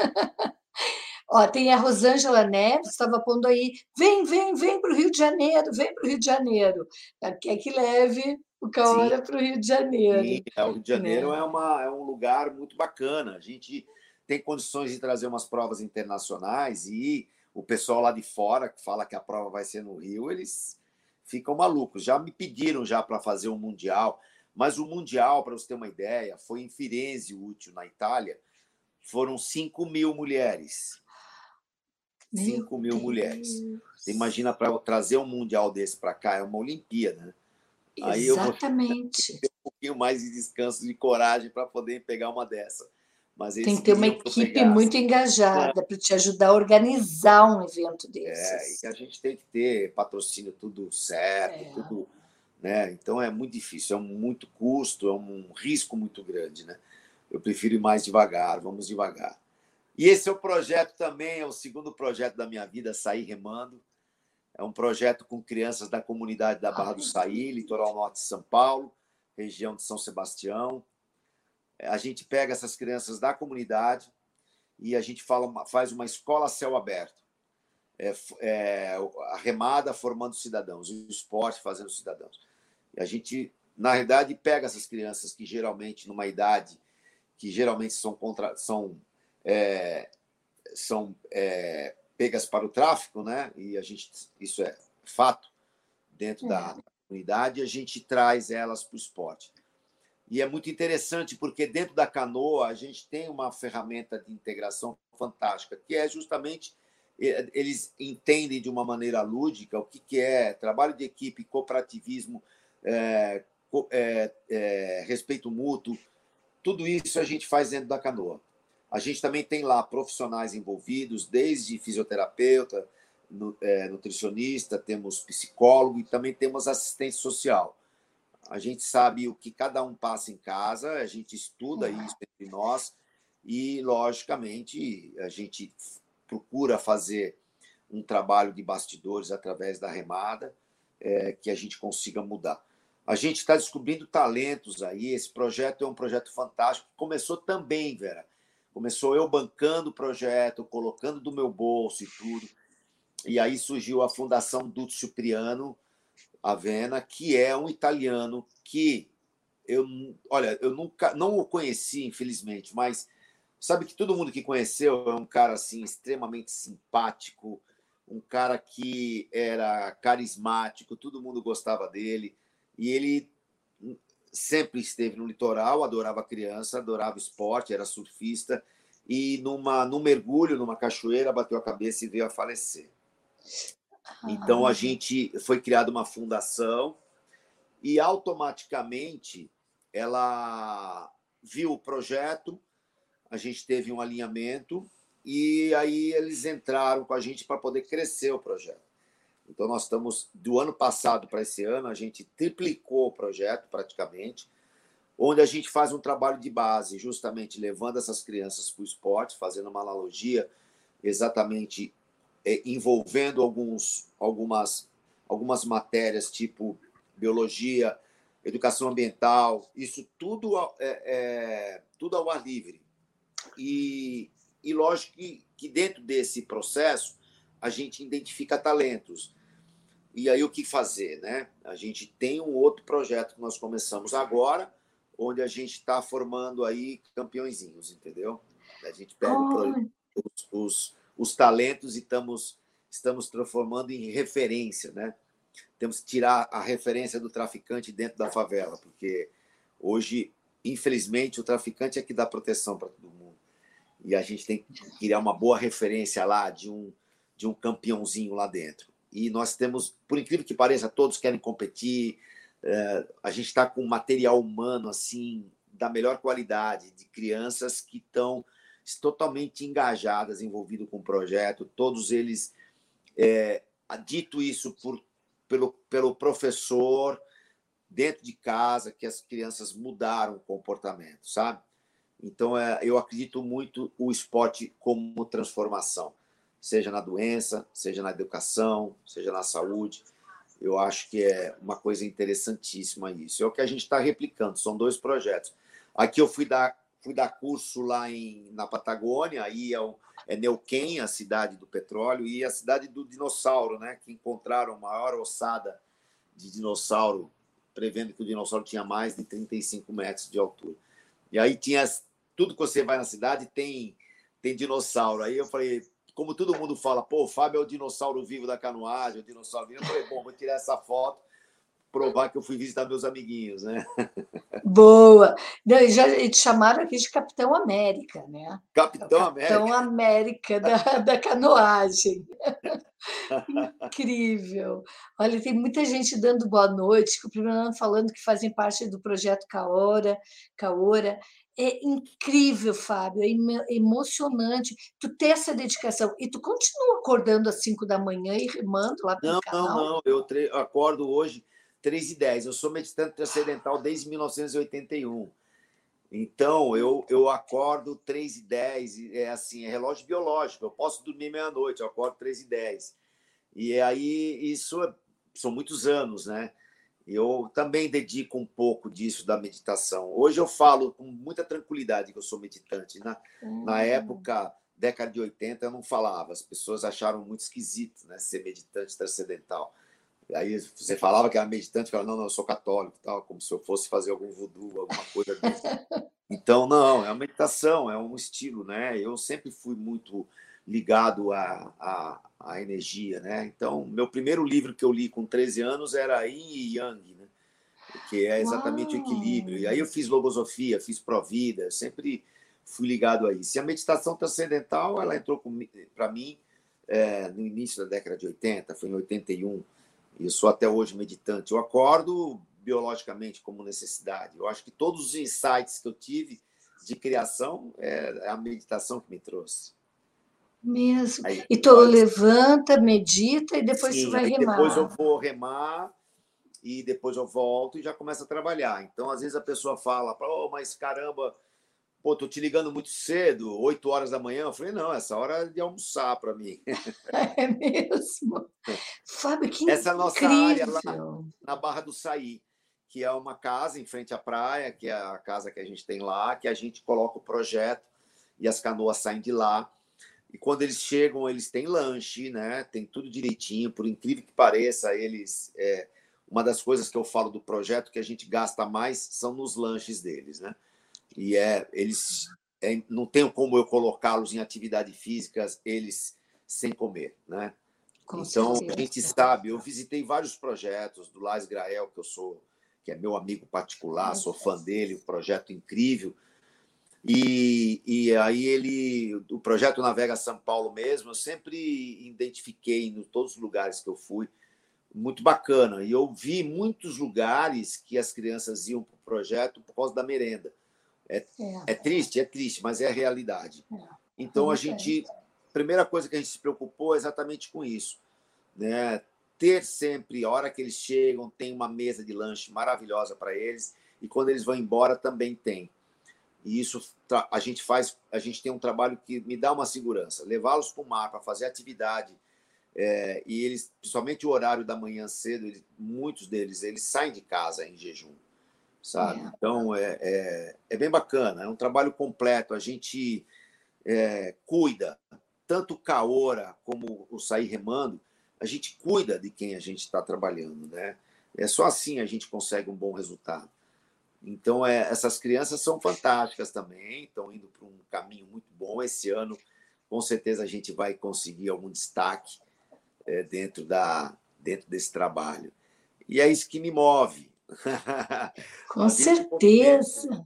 Ó, tem a Rosângela Neves, estava pondo aí, vem, vem, vem para o Rio de Janeiro, vem para o Rio de Janeiro. Quer que leve o Caora para o Rio de Janeiro. Sim, o Rio de Janeiro né? é, uma, é um lugar muito bacana. A gente tem condições de trazer umas provas internacionais e o pessoal lá de fora, que fala que a prova vai ser no Rio, eles ficam malucos. Já me pediram já para fazer um Mundial, mas o Mundial, para você ter uma ideia, foi em Firenze, útil, na Itália. Foram cinco mil mulheres. cinco mil mulheres. Você imagina, para trazer um Mundial desse para cá, é uma Olimpíada, né? Aí eu vou Exatamente. ter um pouquinho mais de descanso, de coragem para poder pegar uma dessa. Mas Tem eles que ter uma queriam que eu equipe pegasse. muito engajada para te ajudar a organizar um evento É, e desses. a gente tem que ter patrocínio tudo certo, É, tudo, né? Então é muito difícil, é um muito custo, é um risco muito grande, né? Eu prefiro ir mais devagar, vamos devagar. E esse é o projeto também, é o segundo projeto da minha vida, Sair Remando. É um projeto com crianças da comunidade da Barra do Saí, litoral norte de São Paulo, região de São Sebastião. A gente pega essas crianças da comunidade e a gente fala, faz uma escola a céu aberto. É, é, a remada formando cidadãos, o esporte fazendo cidadãos. E a gente, na realidade, pega essas crianças que geralmente, numa idade que geralmente são, contra, são, é, são é, pegas para o tráfico, né? E a gente, isso é fato dentro é. da comunidade, a gente traz elas para o esporte. E é muito interessante porque dentro da canoa a gente tem uma ferramenta de integração fantástica, que é justamente eles entendem de uma maneira lúdica o que é trabalho de equipe, cooperativismo, é, é, é, respeito mútuo. Tudo isso a gente faz dentro da canoa. A gente também tem lá profissionais envolvidos, desde fisioterapeuta, nutricionista, temos psicólogo e também temos assistente social. A gente sabe o que cada um passa em casa, a gente estuda isso entre nós e, logicamente, a gente procura fazer um trabalho de bastidores através da remada, é, que a gente consiga mudar. A gente está descobrindo talentos aí, esse projeto é um projeto fantástico, começou também, Vera, começou eu bancando o projeto, colocando do meu bolso e tudo, e aí surgiu a Fundação Dúcio Cipriano Avena, que é um italiano que eu, olha, eu nunca não o conheci, infelizmente, mas sabe que todo mundo que conheceu é um cara assim extremamente simpático, um cara que era carismático, todo mundo gostava dele, e ele sempre esteve no litoral, adorava criança, adorava esporte, era surfista, e numa, num mergulho, numa cachoeira, bateu a cabeça e veio a falecer. Então, a gente foi criada uma fundação e, automaticamente, ela viu o projeto, a gente teve um alinhamento e aí eles entraram com a gente para poder crescer o projeto. Então, nós estamos, do ano passado para esse ano, a gente triplicou o projeto, praticamente, onde a gente faz um trabalho de base, justamente levando essas crianças para o esporte, fazendo uma analogia exatamente é, envolvendo alguns, algumas, algumas matérias, tipo biologia, educação ambiental, isso tudo é, é, tudo ao ar livre. E, e lógico que, que dentro desse processo a gente identifica talentos. E aí o que fazer, né? A gente tem um outro projeto que nós começamos agora, onde a gente está formando aí campeõezinhos, entendeu? A gente pega oh. os, os, os talentos e estamos, estamos transformando em referência, né? Temos que tirar a referência do traficante dentro da favela, porque hoje, infelizmente, o traficante é que dá proteção para todo mundo. E a gente tem que criar uma boa referência lá de um, de um campeãozinho lá dentro. E nós temos, por incrível que pareça, todos querem competir. É, a gente está com material humano assim da melhor qualidade, de crianças que estão totalmente engajadas, envolvidas com o projeto. Todos eles, é, dito isso por, pelo, pelo professor, dentro de casa, que as crianças mudaram o comportamento, sabe? Então, é, eu acredito muito o esporte como transformação, seja na doença, seja na educação, seja na saúde. Eu acho que é uma coisa interessantíssima isso. É o que a gente está replicando, são dois projetos. Aqui eu fui dar, fui dar curso lá em, na Patagônia, aí é, o, é Neuquén, a cidade do petróleo, e a cidade do dinossauro, né, que encontraram a maior ossada de dinossauro, prevendo que o dinossauro tinha mais de trinta e cinco metros de altura. E aí tinha tudo que você vai na cidade tem, tem dinossauro. Aí eu falei, como todo mundo fala, pô, o Fábio é o dinossauro vivo da canoagem, o dinossauro vivo. Eu falei, bom, vou tirar essa foto, provar que eu fui visitar meus amiguinhos, né? Boa! Não, e já te chamaram aqui de Capitão América, né? Capitão Capitão América. América da, da canoagem. Incrível. Olha, tem muita gente dando boa noite, cumprimentando, falando que fazem parte do projeto Caora, Caora. É incrível, Fábio, é emo emocionante tu ter essa dedicação. E tu continua acordando às cinco da manhã e remando lá pelo Não, não, canal? não. Eu tre- acordo hoje três e dez. Eu sou meditante transcendental desde mil novecentos e oitenta e um. Então, eu, eu acordo três e dez, e é assim, é relógio biológico. Eu posso dormir meia-noite, eu acordo três e dez. E aí, isso é- são muitos anos, né? Eu também dedico um pouco disso da meditação. Hoje eu falo com muita tranquilidade que eu sou meditante. Na, na Hum. época, década de oitenta, eu não falava. As pessoas acharam muito esquisito, né, ser meditante transcendental. Aí você falava que era meditante, falava, não, não, eu sou católico, tal, como se eu fosse fazer algum voodoo, alguma coisa desse. Então, não, é uma meditação, é um estilo, né? Eu sempre fui muito ligado à, à, à energia, né? Então, meu primeiro livro que eu li com treze anos era Yin e Yang, né? Que é exatamente o equilíbrio. E aí Uau! eu fiz logosofia, fiz provida, sempre fui ligado a isso. E a meditação transcendental, ela entrou para mim é, no início da década de oitenta, foi em oitenta e um, e eu sou até hoje meditante. Eu acordo biologicamente como necessidade. Eu acho que todos os insights que eu tive de criação é a meditação que me trouxe. Mesmo. Aí, E tu olha, levanta, medita e depois tu sim, vai aí depois eu remar. vou remar e depois eu volto e já começo a trabalhar. Então, às vezes a pessoa fala, oh, mas caramba, pô, tô te ligando muito cedo, oito horas da manhã. Eu falei, não, essa hora é de almoçar para mim. É mesmo? Fábio, que Essa é a nossa área lá incrível! na Barra do Saí, que é uma casa em frente à praia, que é a casa que a gente tem lá, que a gente coloca o projeto e as canoas saem de lá. E quando eles chegam, eles têm lanche, né? Tem tudo direitinho, por incrível que pareça, eles. É, uma das coisas que eu falo do projeto que a gente gasta mais são nos lanches deles, né? E é, eles é, não tem como eu colocá-los em atividade física, eles sem comer, né? Com Então, a certeza. gente sabe, eu visitei vários projetos do Lars Grael, que eu sou, que é meu amigo particular, sou fã dele, um projeto incrível. E, e aí ele, o projeto Navega São Paulo mesmo, eu sempre identifiquei em todos os lugares que eu fui, muito bacana. E eu vi muitos lugares que as crianças iam para o projeto por causa da merenda. É, É, é triste, é triste, mas é a realidade. é Então, a verdade. gente, a primeira coisa que a gente se preocupou é exatamente com isso, né? Ter sempre, a hora que eles chegam, tem uma mesa de lanche maravilhosa para eles, e quando eles vão embora também tem. E isso a gente faz, a gente tem um trabalho que me dá uma segurança, levá-los para o mar para fazer atividade, é, e eles, principalmente o horário da manhã cedo, eles, muitos deles eles saem de casa em jejum, sabe? É. Então é, é, é bem bacana, é um trabalho completo. A gente é, cuida tanto o Caora como o Sair Remando, a gente cuida de quem a gente está trabalhando, né? É só assim a gente consegue um bom resultado. Então, é, essas crianças são fantásticas também, estão indo para um caminho muito bom. Esse ano, com certeza, a gente vai conseguir algum destaque é, dentro, da, dentro desse trabalho. E é isso que me move. Com A vida de movimento. certeza.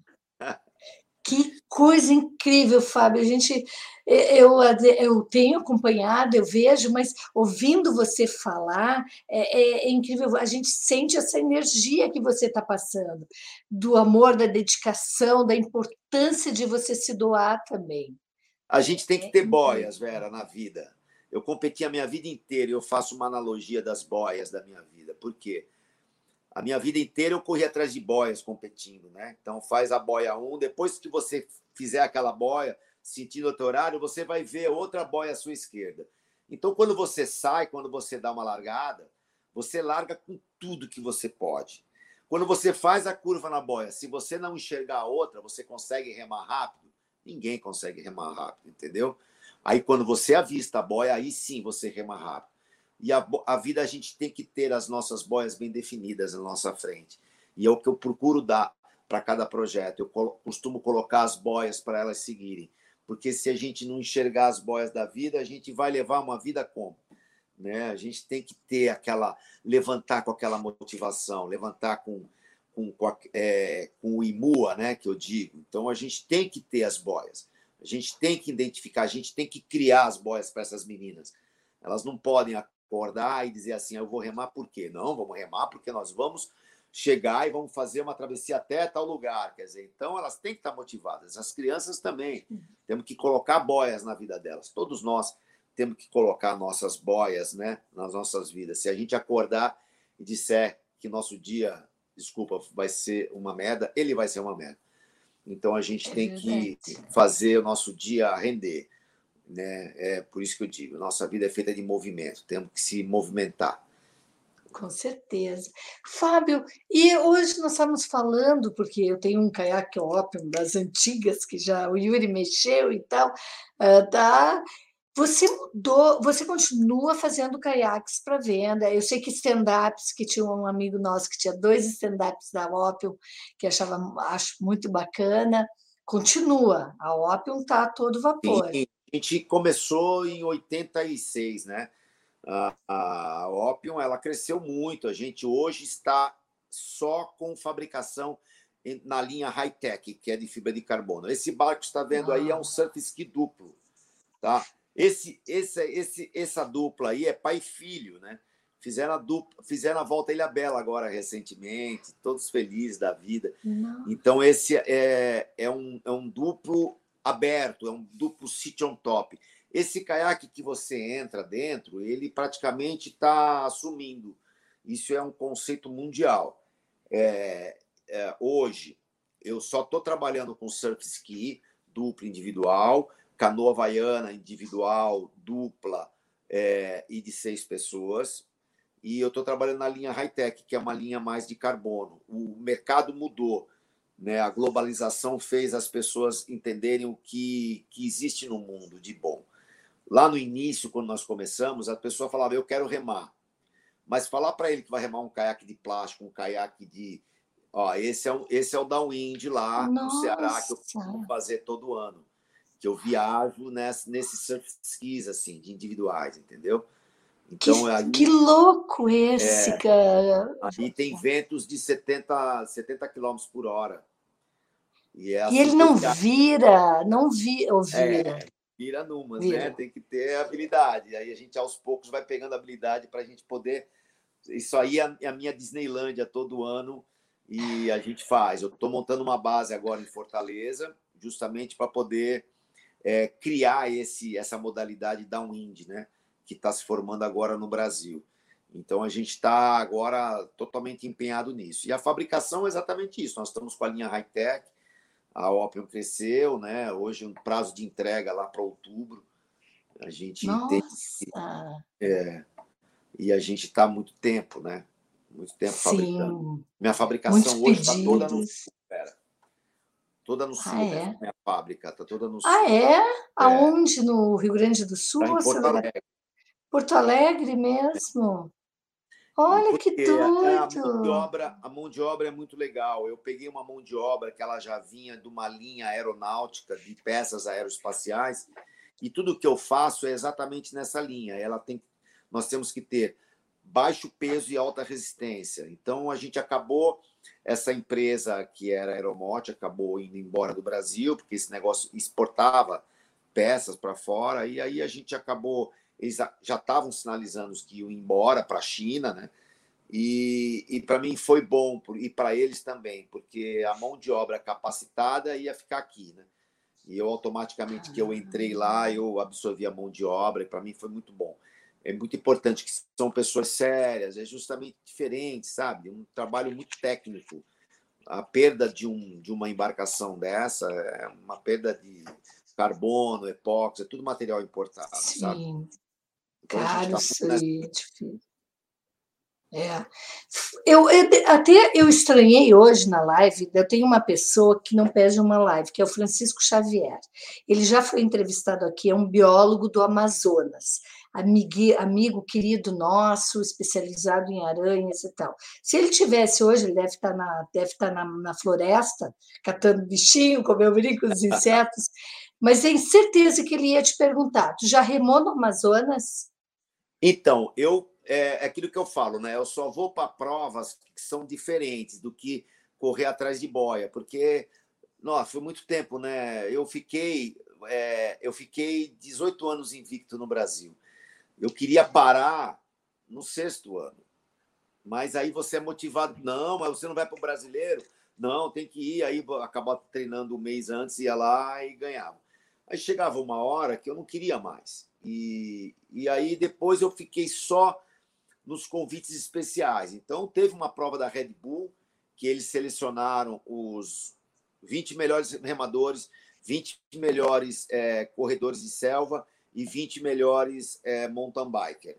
Que coisa incrível, Fábio. A gente, eu, eu tenho acompanhado, eu vejo, mas ouvindo você falar, é, é, é incrível. A gente sente essa energia que você está passando, do amor, da dedicação, da importância de você se doar também. A gente tem que É ter boias, incrível. Vera, na vida. Eu competi a minha vida inteira e eu faço uma analogia das boias da minha vida. Por quê? A minha vida inteira eu corri atrás de boias competindo, né? Então faz a boia um, depois que você fizer aquela boia, sentindo o teu horário, você vai ver outra boia à sua esquerda. Então quando você sai, quando você dá uma largada, você larga com tudo que você pode. Quando você faz a curva na boia, se você não enxergar a outra, você consegue remar rápido? Ninguém consegue remar rápido, entendeu? Aí quando você avista a boia, aí sim você rema rápido. E a, a vida a gente tem que ter as nossas boias bem definidas na nossa frente. E é o que eu procuro dar para cada projeto. Eu colo, costumo colocar as boias para elas seguirem. Porque se a gente não enxergar as boias da vida, a gente vai levar uma vida como? Né? A gente tem que ter aquela. Levantar com aquela motivação, levantar com, com, com, a, é, com o imua, né, que eu digo. Então a gente tem que ter as boias. A gente tem que identificar, a gente tem que criar as boias para essas meninas. Elas não podem acordar e dizer assim, eu vou remar por quê? Não, vamos remar porque nós vamos chegar e vamos fazer uma travessia até tal lugar. Quer dizer, então elas têm que estar motivadas. As crianças também. Temos que colocar boias na vida delas. Todos nós temos que colocar nossas boias, né, nas nossas vidas. Se a gente acordar e disser que nosso dia, desculpa, vai ser uma merda, ele vai ser uma merda. Então a gente É tem verdade. que fazer o nosso dia render, né? É por isso que eu digo, nossa vida é feita de movimento, temos que se movimentar. Com certeza. Fábio, e hoje nós estamos falando, porque eu tenho um caiaque Ópium das antigas, que já o Yuri mexeu e tal, ah, tá? Você mudou, você continua fazendo caiaques para venda. Eu sei que stand-ups, que tinha um amigo nosso que tinha dois stand-ups da Ópium, que achava, acho muito bacana. Continua, a Ópium está a todo vapor. Sim, a gente começou em oitenta e seis, né? A, a Opium, ela cresceu muito. A gente hoje está só com fabricação na linha high-tech, que é de fibra de carbono. Esse barco que você está vendo aí é um surf ski duplo, tá? Esse, esse, esse, essa dupla aí é pai e filho, né? Fizeram a, dupla, fizeram a volta à Ilha Bela agora recentemente, todos felizes da vida. Não. Então, esse é, é, um, é um duplo aberto, é um duplo sit on top. Esse caiaque que você entra dentro, ele praticamente está assumindo. Isso é um conceito mundial. É, é, hoje, eu só estou trabalhando com surf ski, duplo individual, canoa havaiana individual, dupla é, e de seis pessoas. E eu estou trabalhando na linha high-tech, que é uma linha mais de carbono. O mercado mudou, né? A globalização fez as pessoas entenderem o que, que existe no mundo de bom. Lá no início, quando nós começamos, a pessoa falava, eu quero remar. Mas falar para ele que vai remar um caiaque de plástico, um caiaque de... Ó, esse é, um, esse é o Downwind lá Nossa. no Ceará, que eu vou fazer todo ano. Que eu viajo nesse, nesses surf skis, assim, de individuais, entendeu? Então, que, aí, que louco esse, é, cara! Aí tem ventos de setenta quilômetros por hora. E, é assim, e ele não vira, não vira, ou vira? É, vira numas, vira. Né? Tem que ter habilidade. Aí a gente, aos poucos, vai pegando habilidade para a gente poder... Isso aí é a minha Disneylândia todo ano e a gente faz. Eu estou montando uma base agora em Fortaleza, justamente para poder é, criar esse, essa modalidade downwind, né? Que está se formando agora no Brasil. Então, a gente está agora totalmente empenhado nisso. E a fabricação é exatamente isso. Nós estamos com a linha high-tech, a Opium cresceu, né? Hoje, um prazo de entrega lá para outubro. A gente Nossa. tem... É, e a gente está há muito tempo, né? Muito tempo Sim. fabricando. Minha fabricação Muitos hoje está toda no sul, pera. Toda no sul, ah, é? né? Minha fábrica está toda no sul. Ah, é? Aonde? É. No Rio Grande do Sul? Tá em Porto Alegre. Porto Alegre mesmo? Olha que doido! A mão, de obra, a mão de obra é muito legal. Eu peguei uma mão de obra que ela já vinha de uma linha aeronáutica, de peças aeroespaciais, e tudo que eu faço é exatamente nessa linha. Ela tem, nós temos que ter baixo peso e alta resistência. Então, a gente acabou... Essa empresa, que era a Aeromote, acabou indo embora do Brasil, porque esse negócio exportava peças para fora, e aí a gente acabou... Eles já estavam sinalizando que iam embora para a China, né? E, e para mim foi bom, e para eles também, porque a mão de obra capacitada ia ficar aqui, né? E eu, automaticamente, que eu entrei lá, eu absorvi a mão de obra, e para mim foi muito bom. É muito importante que são pessoas sérias, é justamente diferente, sabe? Um trabalho muito técnico. A perda de, um, de uma embarcação dessa é uma perda de carbono, epóxi, é tudo material importado, Sim. sabe? Então, cara, tá isso aí é difícil. É. Eu, eu, até eu estranhei hoje na live, eu tenho uma pessoa que não perde uma live, que é o Francisco Xavier. Ele já foi entrevistado aqui, é um biólogo do Amazonas, amigo, amigo querido nosso, especializado em aranhas e tal. Se ele tivesse hoje, ele deve estar na, deve estar na, na floresta, catando bichinho, comendo brinco, os insetos, mas tenho certeza que ele ia te perguntar, tu já remou no Amazonas? Então, eu é aquilo que eu falo, né? Eu só vou para provas que são diferentes do que correr atrás de boia, porque, nossa, foi muito tempo, né? Eu fiquei, é, eu fiquei dezoito anos invicto no Brasil. Eu queria parar no sexto ano. Mas aí você é motivado. Não, mas você não vai para o brasileiro? Não, tem que ir. Aí acabava treinando um mês antes, ia lá e ganhava. Aí chegava uma hora que eu não queria mais. E, e aí depois eu fiquei só nos convites especiais. Então, teve uma prova da Red Bull, que eles selecionaram os vinte melhores remadores, vinte melhores é, corredores de selva e vinte melhores é, mountain biker.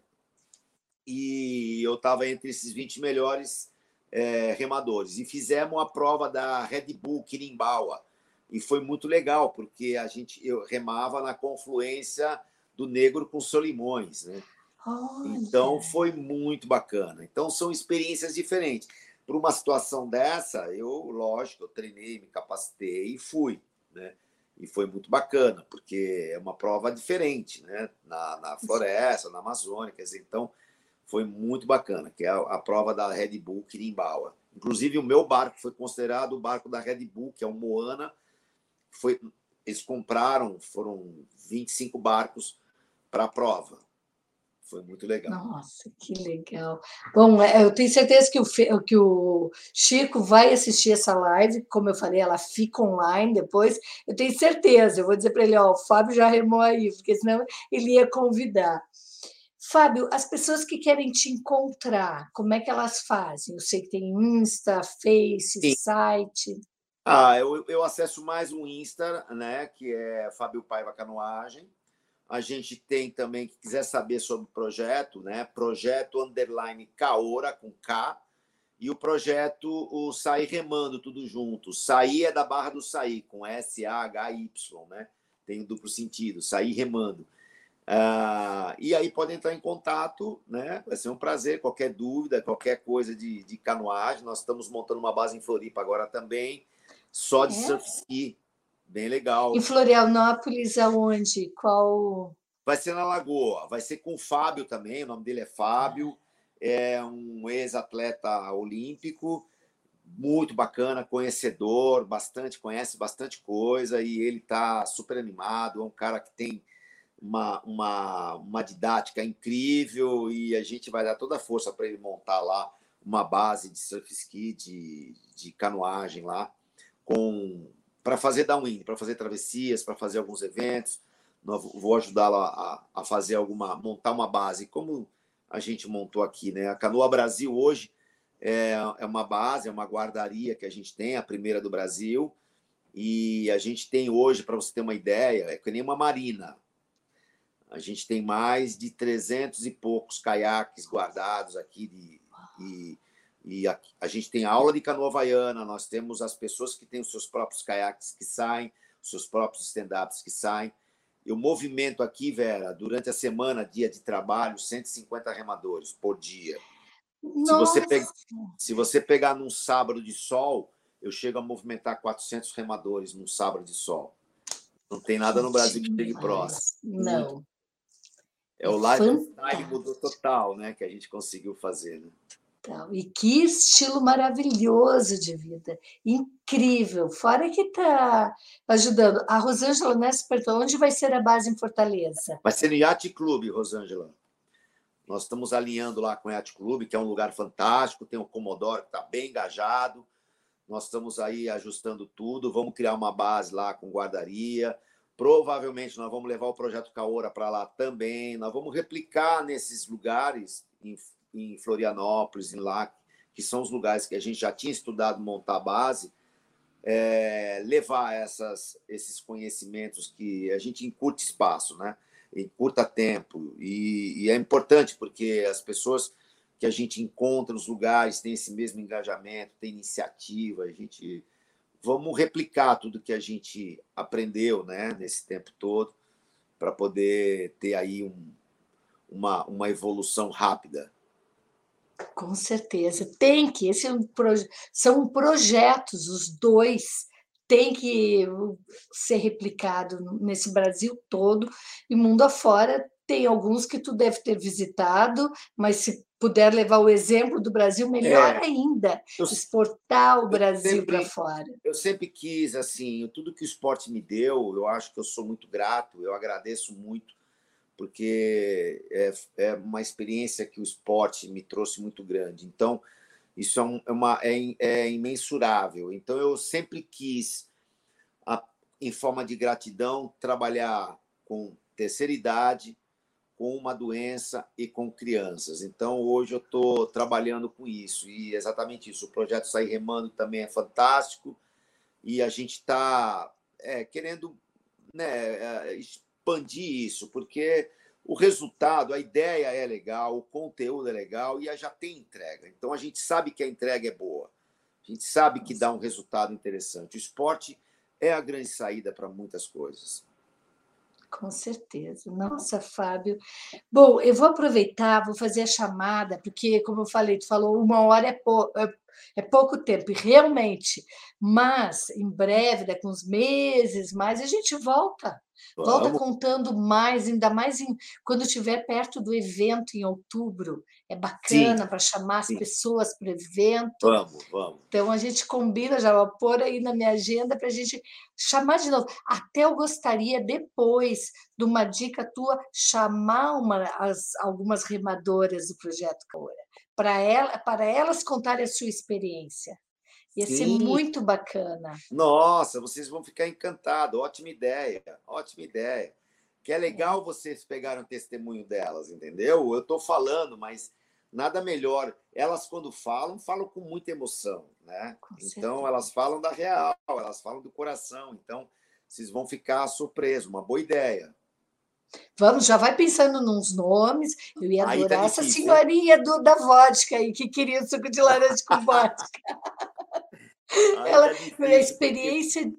E eu estava entre esses vinte melhores é, remadores. E fizemos a prova da Red Bull Kirimbawa. E foi muito legal, porque a gente, eu remava na confluência do Negro com Solimões, né? Olha. Então, foi muito bacana. Então, são experiências diferentes. Para uma situação dessa, eu, lógico, eu treinei, me capacitei e fui, né? E foi muito bacana, porque é uma prova diferente, né? Na, na floresta, na Amazônia, quer dizer, então foi muito bacana, que é a, a prova da Red Bull Kirimbawa. Inclusive, o meu barco foi considerado o barco da Red Bull, que é o Moana. Foi, eles compraram, foram vinte e cinco barcos para a prova. Foi muito legal. Nossa, que legal. Bom, eu tenho certeza que o, que o Chico vai assistir essa live, como eu falei, ela fica online depois. Eu tenho certeza, eu vou dizer para ele, ó, o Fábio já remou aí, porque senão ele ia convidar. Fábio, as pessoas que querem te encontrar, como é que elas fazem? Eu sei que tem Insta, Face, Sim. site. Ah, eu, eu acesso mais o Insta, né, que é Fábio Paiva Canoagem. A gente tem também, que quiser saber sobre o projeto, né? Projeto underline Caora, com K, e o projeto o Sair Remando, tudo junto. Sair é da Barra do Sair, com S A H Y, né? Tem um duplo sentido, Sair Remando. Ah, e aí pode entrar em contato, né? Vai ser um prazer, qualquer dúvida, qualquer coisa de, de canoagem. Nós estamos montando uma base em Floripa agora também, só de é? surf ski. Bem legal. Em Florianópolis, aonde? Qual? Vai ser na Lagoa. Vai ser com o Fábio também. O nome dele é Fábio. É um ex-atleta olímpico. Muito bacana, conhecedor, bastante, conhece bastante coisa. E ele está super animado. É um cara que tem uma, uma, uma didática incrível. E a gente vai dar toda a força para ele montar lá uma base de surf ski, de, de canoagem lá, com... para fazer downwind, para fazer travessias, para fazer alguns eventos. Vou ajudá-lo a, a fazer alguma, montar uma base, como a gente montou aqui, né? A Canoa Brasil hoje é, é uma base, é uma guardaria que a gente tem, a primeira do Brasil, e a gente tem hoje, para você ter uma ideia, é que nem uma marina. A gente tem mais de trezentos e poucos caiaques guardados aqui de, e E a, a gente tem aula de canoa havaiana, nós temos as pessoas que têm os seus próprios caiaques que saem, os seus próprios stand-ups que saem. E o movimento aqui, Vera, durante a semana, dia de trabalho, cento e cinquenta remadores por dia. Se você, pegar, se você pegar num sábado de sol, eu chego a movimentar quatrocentos remadores num sábado de sol. Não tem nada no Brasil que chegue próximo. Não. Muito. É o lifestyle mudou total, né, que a gente conseguiu fazer, né? E que estilo maravilhoso de vida, incrível, fora que está ajudando. A Rosângela Nessa perguntou, onde vai ser a base em Fortaleza? Vai ser no Yacht Club, Rosângela. Nós estamos alinhando lá com o Yacht Club, que é um lugar fantástico, tem o Comodoro que está bem engajado, nós estamos aí ajustando tudo, vamos criar uma base lá com guardaria, provavelmente nós vamos levar o Projeto Caora para lá também, nós vamos replicar nesses lugares, em em Florianópolis, em lá, que são os lugares que a gente já tinha estudado montar a base, é, levar essas, esses conhecimentos que a gente encurta espaço, né? Encurta tempo. E, e é importante, porque as pessoas que a gente encontra nos lugares têm esse mesmo engajamento, têm iniciativa, a gente... Vamos replicar tudo que a gente aprendeu, né, nesse tempo todo, para poder ter aí um, uma, uma evolução rápida. Com certeza, tem que, esse é um proje- são projetos, os dois têm que ser replicado nesse Brasil todo e mundo afora. Tem alguns que tu deve ter visitado, mas se puder levar o exemplo do Brasil, melhor é, ainda, eu, exportar o Brasil para fora. Eu sempre quis, assim, tudo que o esporte me deu, eu acho que eu sou muito grato, eu agradeço muito, porque é, é uma experiência que o esporte me trouxe muito grande. Então, isso é, um, é, uma, é, é imensurável. Então, eu sempre quis, a, em forma de gratidão, trabalhar com terceira idade, com uma doença e com crianças. Então, hoje eu estou trabalhando com isso. E é exatamente isso. O projeto Sair Remando também é fantástico. E a gente está é, querendo, né, expandir isso, porque o resultado, a ideia é legal, o conteúdo é legal e já tem entrega. Então, a gente sabe que a entrega é boa. A gente sabe que dá um resultado interessante. O esporte é a grande saída para muitas coisas. Com certeza. Nossa, Fábio. Bom, eu vou aproveitar, vou fazer a chamada, porque, como eu falei, tu falou uma hora é, pou, é, é pouco tempo, e realmente, mas em breve, daqui uns meses mais, a gente volta. Volta Vamos. contando mais, ainda mais em, quando estiver perto do evento em outubro. É Sim, bacana para chamar as sim. pessoas para o evento. Vamos, vamos. Então, a gente combina, já vou pôr aí na minha agenda para a gente chamar de novo. Até eu gostaria, depois de uma dica tua, chamar uma, as, algumas remadoras do Projeto Caoura, para ela, para elas contarem a sua experiência. Ia ser Sim. muito bacana. Nossa, vocês vão ficar encantados. Ótima ideia, ótima ideia. Que é legal vocês pegarem o testemunho delas, entendeu? Eu estou falando, mas nada melhor. Elas, quando falam, falam com muita emoção, né? Com Então, certeza. elas falam da real, elas falam do coração. Então, vocês vão ficar surpresos. Uma boa ideia. Vamos, já vai pensando nos nomes. Eu ia Aí tá adorar essa difícil, hein? senhorinha do, da vodka aí, que queria o suco de laranja com vodka. Aí Ela, tá a difícil, porque experiência,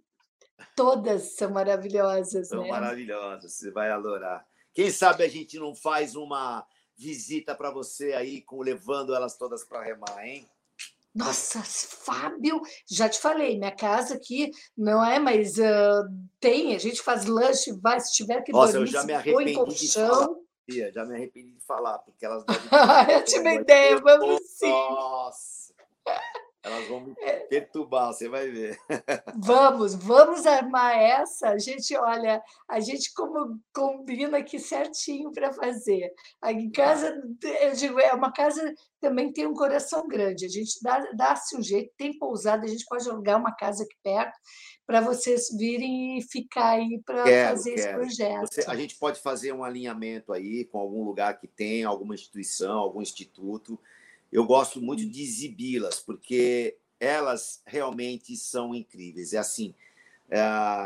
todas são maravilhosas, são né? maravilhosas. Você vai adorar. Quem sabe a gente não faz uma visita para você aí, com, levando elas todas para remar, hein? Nossa, Fábio, já te falei, minha casa aqui não é, mas uh, tem, a gente faz lanche, vai, se tiver que Nossa, eu dormir, já me se põe arrependi de falar. colchão. Já me arrependi de falar, porque elas devem estar Eu tive uma aí. ideia, vamos sim. Nossa! Elas vão me perturbar, você vai ver. Vamos, vamos armar essa. A gente, olha, a gente como combina aqui certinho para fazer. Aqui em casa, eu digo, é uma casa também tem um coração grande. A gente dá, dá-se um jeito, tem pousada, a gente pode alugar uma casa aqui perto para vocês virem e ficar aí para Quero, fazer esse quero. projeto. Você, a gente pode fazer um alinhamento aí com algum lugar que tem, alguma instituição, algum instituto. Eu gosto muito de exibi-las, porque elas realmente são incríveis. É assim, é,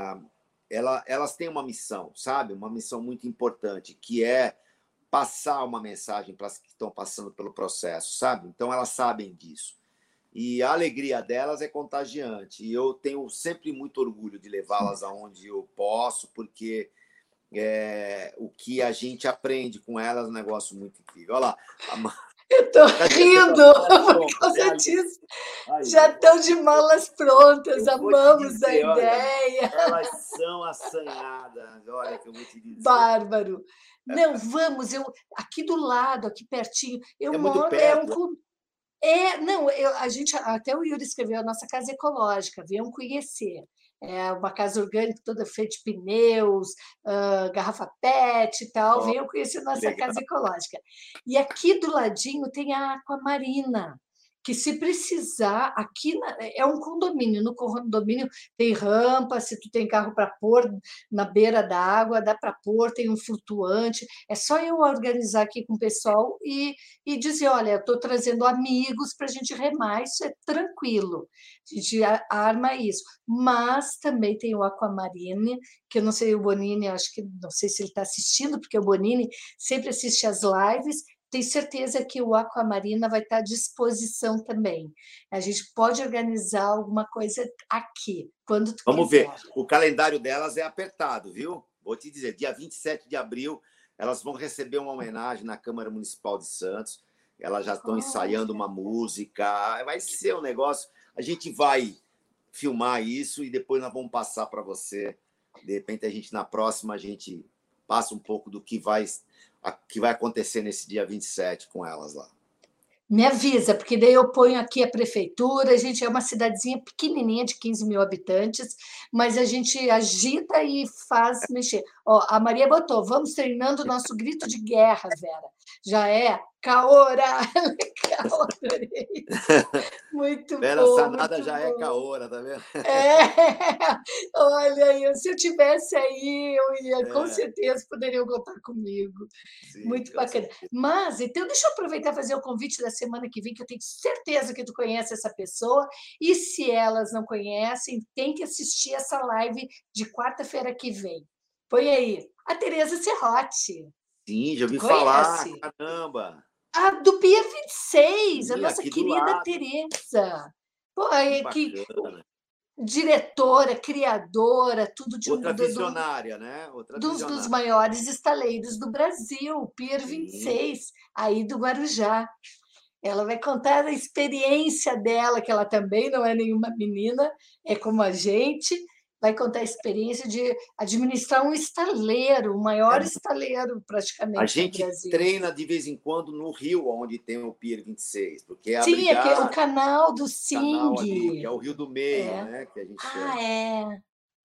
ela, elas têm uma missão, sabe? Uma missão muito importante, que é passar uma mensagem para as que estão passando pelo processo, sabe? Então, elas sabem disso. E a alegria delas é contagiante. E eu tenho sempre muito orgulho de levá-las aonde eu posso, porque é, o que a gente aprende com elas é um negócio muito incrível. Olha lá, a... Eu estou rindo por causa disso. Já estão de malas prontas, amamos dizer, a ideia. Olha, elas são assanhadas, olha que eu vou te dizer. Bárbaro. Não, vamos, eu aqui do lado, aqui pertinho. Eu é moro, muito perto. é um é, não, eu, a gente até o Yuri escreveu a nossa casa ecológica, venham conhecer. É uma casa orgânica toda feita de pneus, uh, garrafa PET e tal. Oh, venham conhecer nossa legal. Casa ecológica. E aqui do ladinho tem a Aquamarina, que se precisar, aqui na, é um condomínio, no condomínio tem rampa, se tu tem carro para pôr na beira da água, dá para pôr, tem um flutuante, é só eu organizar aqui com o pessoal e, e dizer, olha, eu estou trazendo amigos para a gente remar, isso é tranquilo, a gente arma isso, mas também tem o Aquamarine, que eu não sei, o Bonini, acho que, não sei se ele está assistindo, porque o Bonini sempre assiste as lives. Tenho certeza que o Aquamarina vai estar à disposição também. A gente pode organizar alguma coisa aqui, quando tu Vamos quiser. ver. O calendário delas é apertado, viu? Vou te dizer, dia vinte e sete de abril, elas vão receber uma homenagem na Câmara Municipal de Santos. Elas já estão ensaiando uma música. Vai ser um negócio... A gente vai filmar isso e depois nós vamos passar para você. De repente, a gente, na próxima, a gente passa um pouco do que vai... que vai acontecer nesse dia vinte e sete com elas lá. Me avisa, porque daí eu ponho aqui a prefeitura, a gente é uma cidadezinha pequenininha de quinze mil habitantes, mas a gente agita e faz mexer. Ó, a Maria botou, vamos treinando o nosso grito de guerra, Vera. Já é Caora! Legal, adorei. Muito Vera bom, Sanada muito já bom. é Caora, tá vendo? É, olha aí, se eu tivesse aí, eu ia, com É, certeza poderiam contar comigo. sim, Muito com bacana. certeza. Mas, então, deixa eu aproveitar e fazer o convite da semana que vem, que eu tenho certeza que tu conhece essa pessoa, e se elas não conhecem, tem que assistir essa live de quarta-feira que vem. Põe aí, a Tereza Serrotti. Sim, já Tu ouvi falar, conhece? caramba. A do Pier vinte e seis, a Sim, nossa aqui do querida lado, Tereza. Pô, que é que bacana. diretora, criadora, tudo de um Outra do, do, visionária, né? Outra dos, dos visionária. maiores estaleiros do Brasil, Pier vinte e Sim, seis, aí do Guarujá. Ela vai contar a experiência dela, que ela também não é nenhuma menina, é como a gente, vai contar a experiência de administrar um estaleiro, o é, maior estaleiro a praticamente no gente Brasil. treina de vez em quando no Rio, onde tem o Pier vinte e seis, porque é Sim, é que o abrigar canal do o canal ali, que Sing. é o Rio do Meio, É. né? Que a gente Ah, chama. é.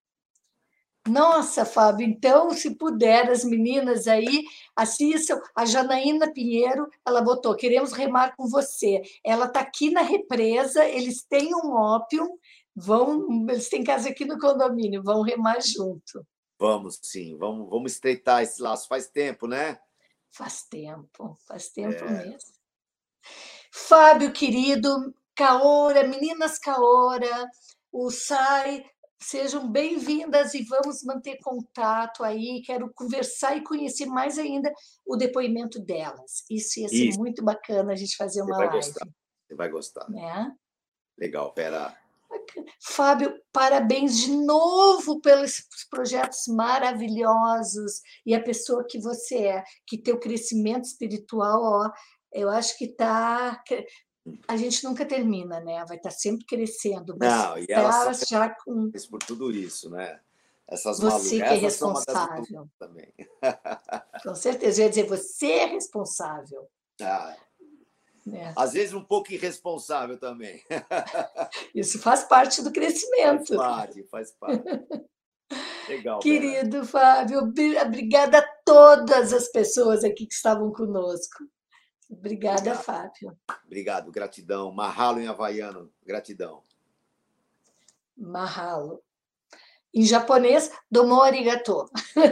Nossa, Fábio, então, se puder, as meninas aí assistam. A Janaína Pinheiro, ela botou, queremos remar com você. Ela está aqui na represa, eles têm um ópio, vão, eles têm casa aqui no condomínio, vão remar junto. Vamos, sim, vamos, vamos estreitar esse laço. Faz tempo, né? Faz tempo, faz tempo É, mesmo. Fábio, querido, Caora, meninas Caora, o Sai, sejam bem-vindas e vamos manter contato aí. Quero conversar e conhecer mais ainda o depoimento delas. Isso ia ser isso, muito bacana a gente fazer você uma vai live, gostar. Você vai gostar. né? Legal, Vera. Fábio, parabéns de novo pelos projetos maravilhosos e a pessoa que você é, que teu crescimento espiritual, ó, eu acho que tá, a gente nunca termina, né? Vai estar sempre crescendo, mas Não, e elas são tá já com felizes por tudo isso, né? Essas malucas. você que é Essas são uma das malucas responsável. também. Com certeza, eu ia dizer, você é responsável, Ah, né? às vezes um pouco irresponsável também. Isso faz parte do Faz crescimento. parte, faz parte. Legal, Vera. Querido Fábio, obrigada a todas as pessoas aqui que estavam conosco. Obrigada, Obrigado. Fábio. Obrigado, gratidão. Mahalo em havaiano, gratidão. Mahalo. Em japonês, domo arigato.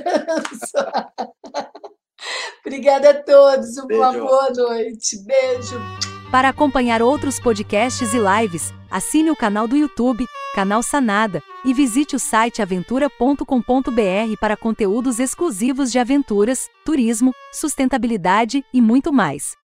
Obrigada a todos, uma Beijo. boa noite. Beijo. Para acompanhar outros podcasts e lives, assine o canal do YouTube, Canal Sanada, e visite o site aventura ponto com ponto br para conteúdos exclusivos de aventuras, turismo, sustentabilidade e muito mais.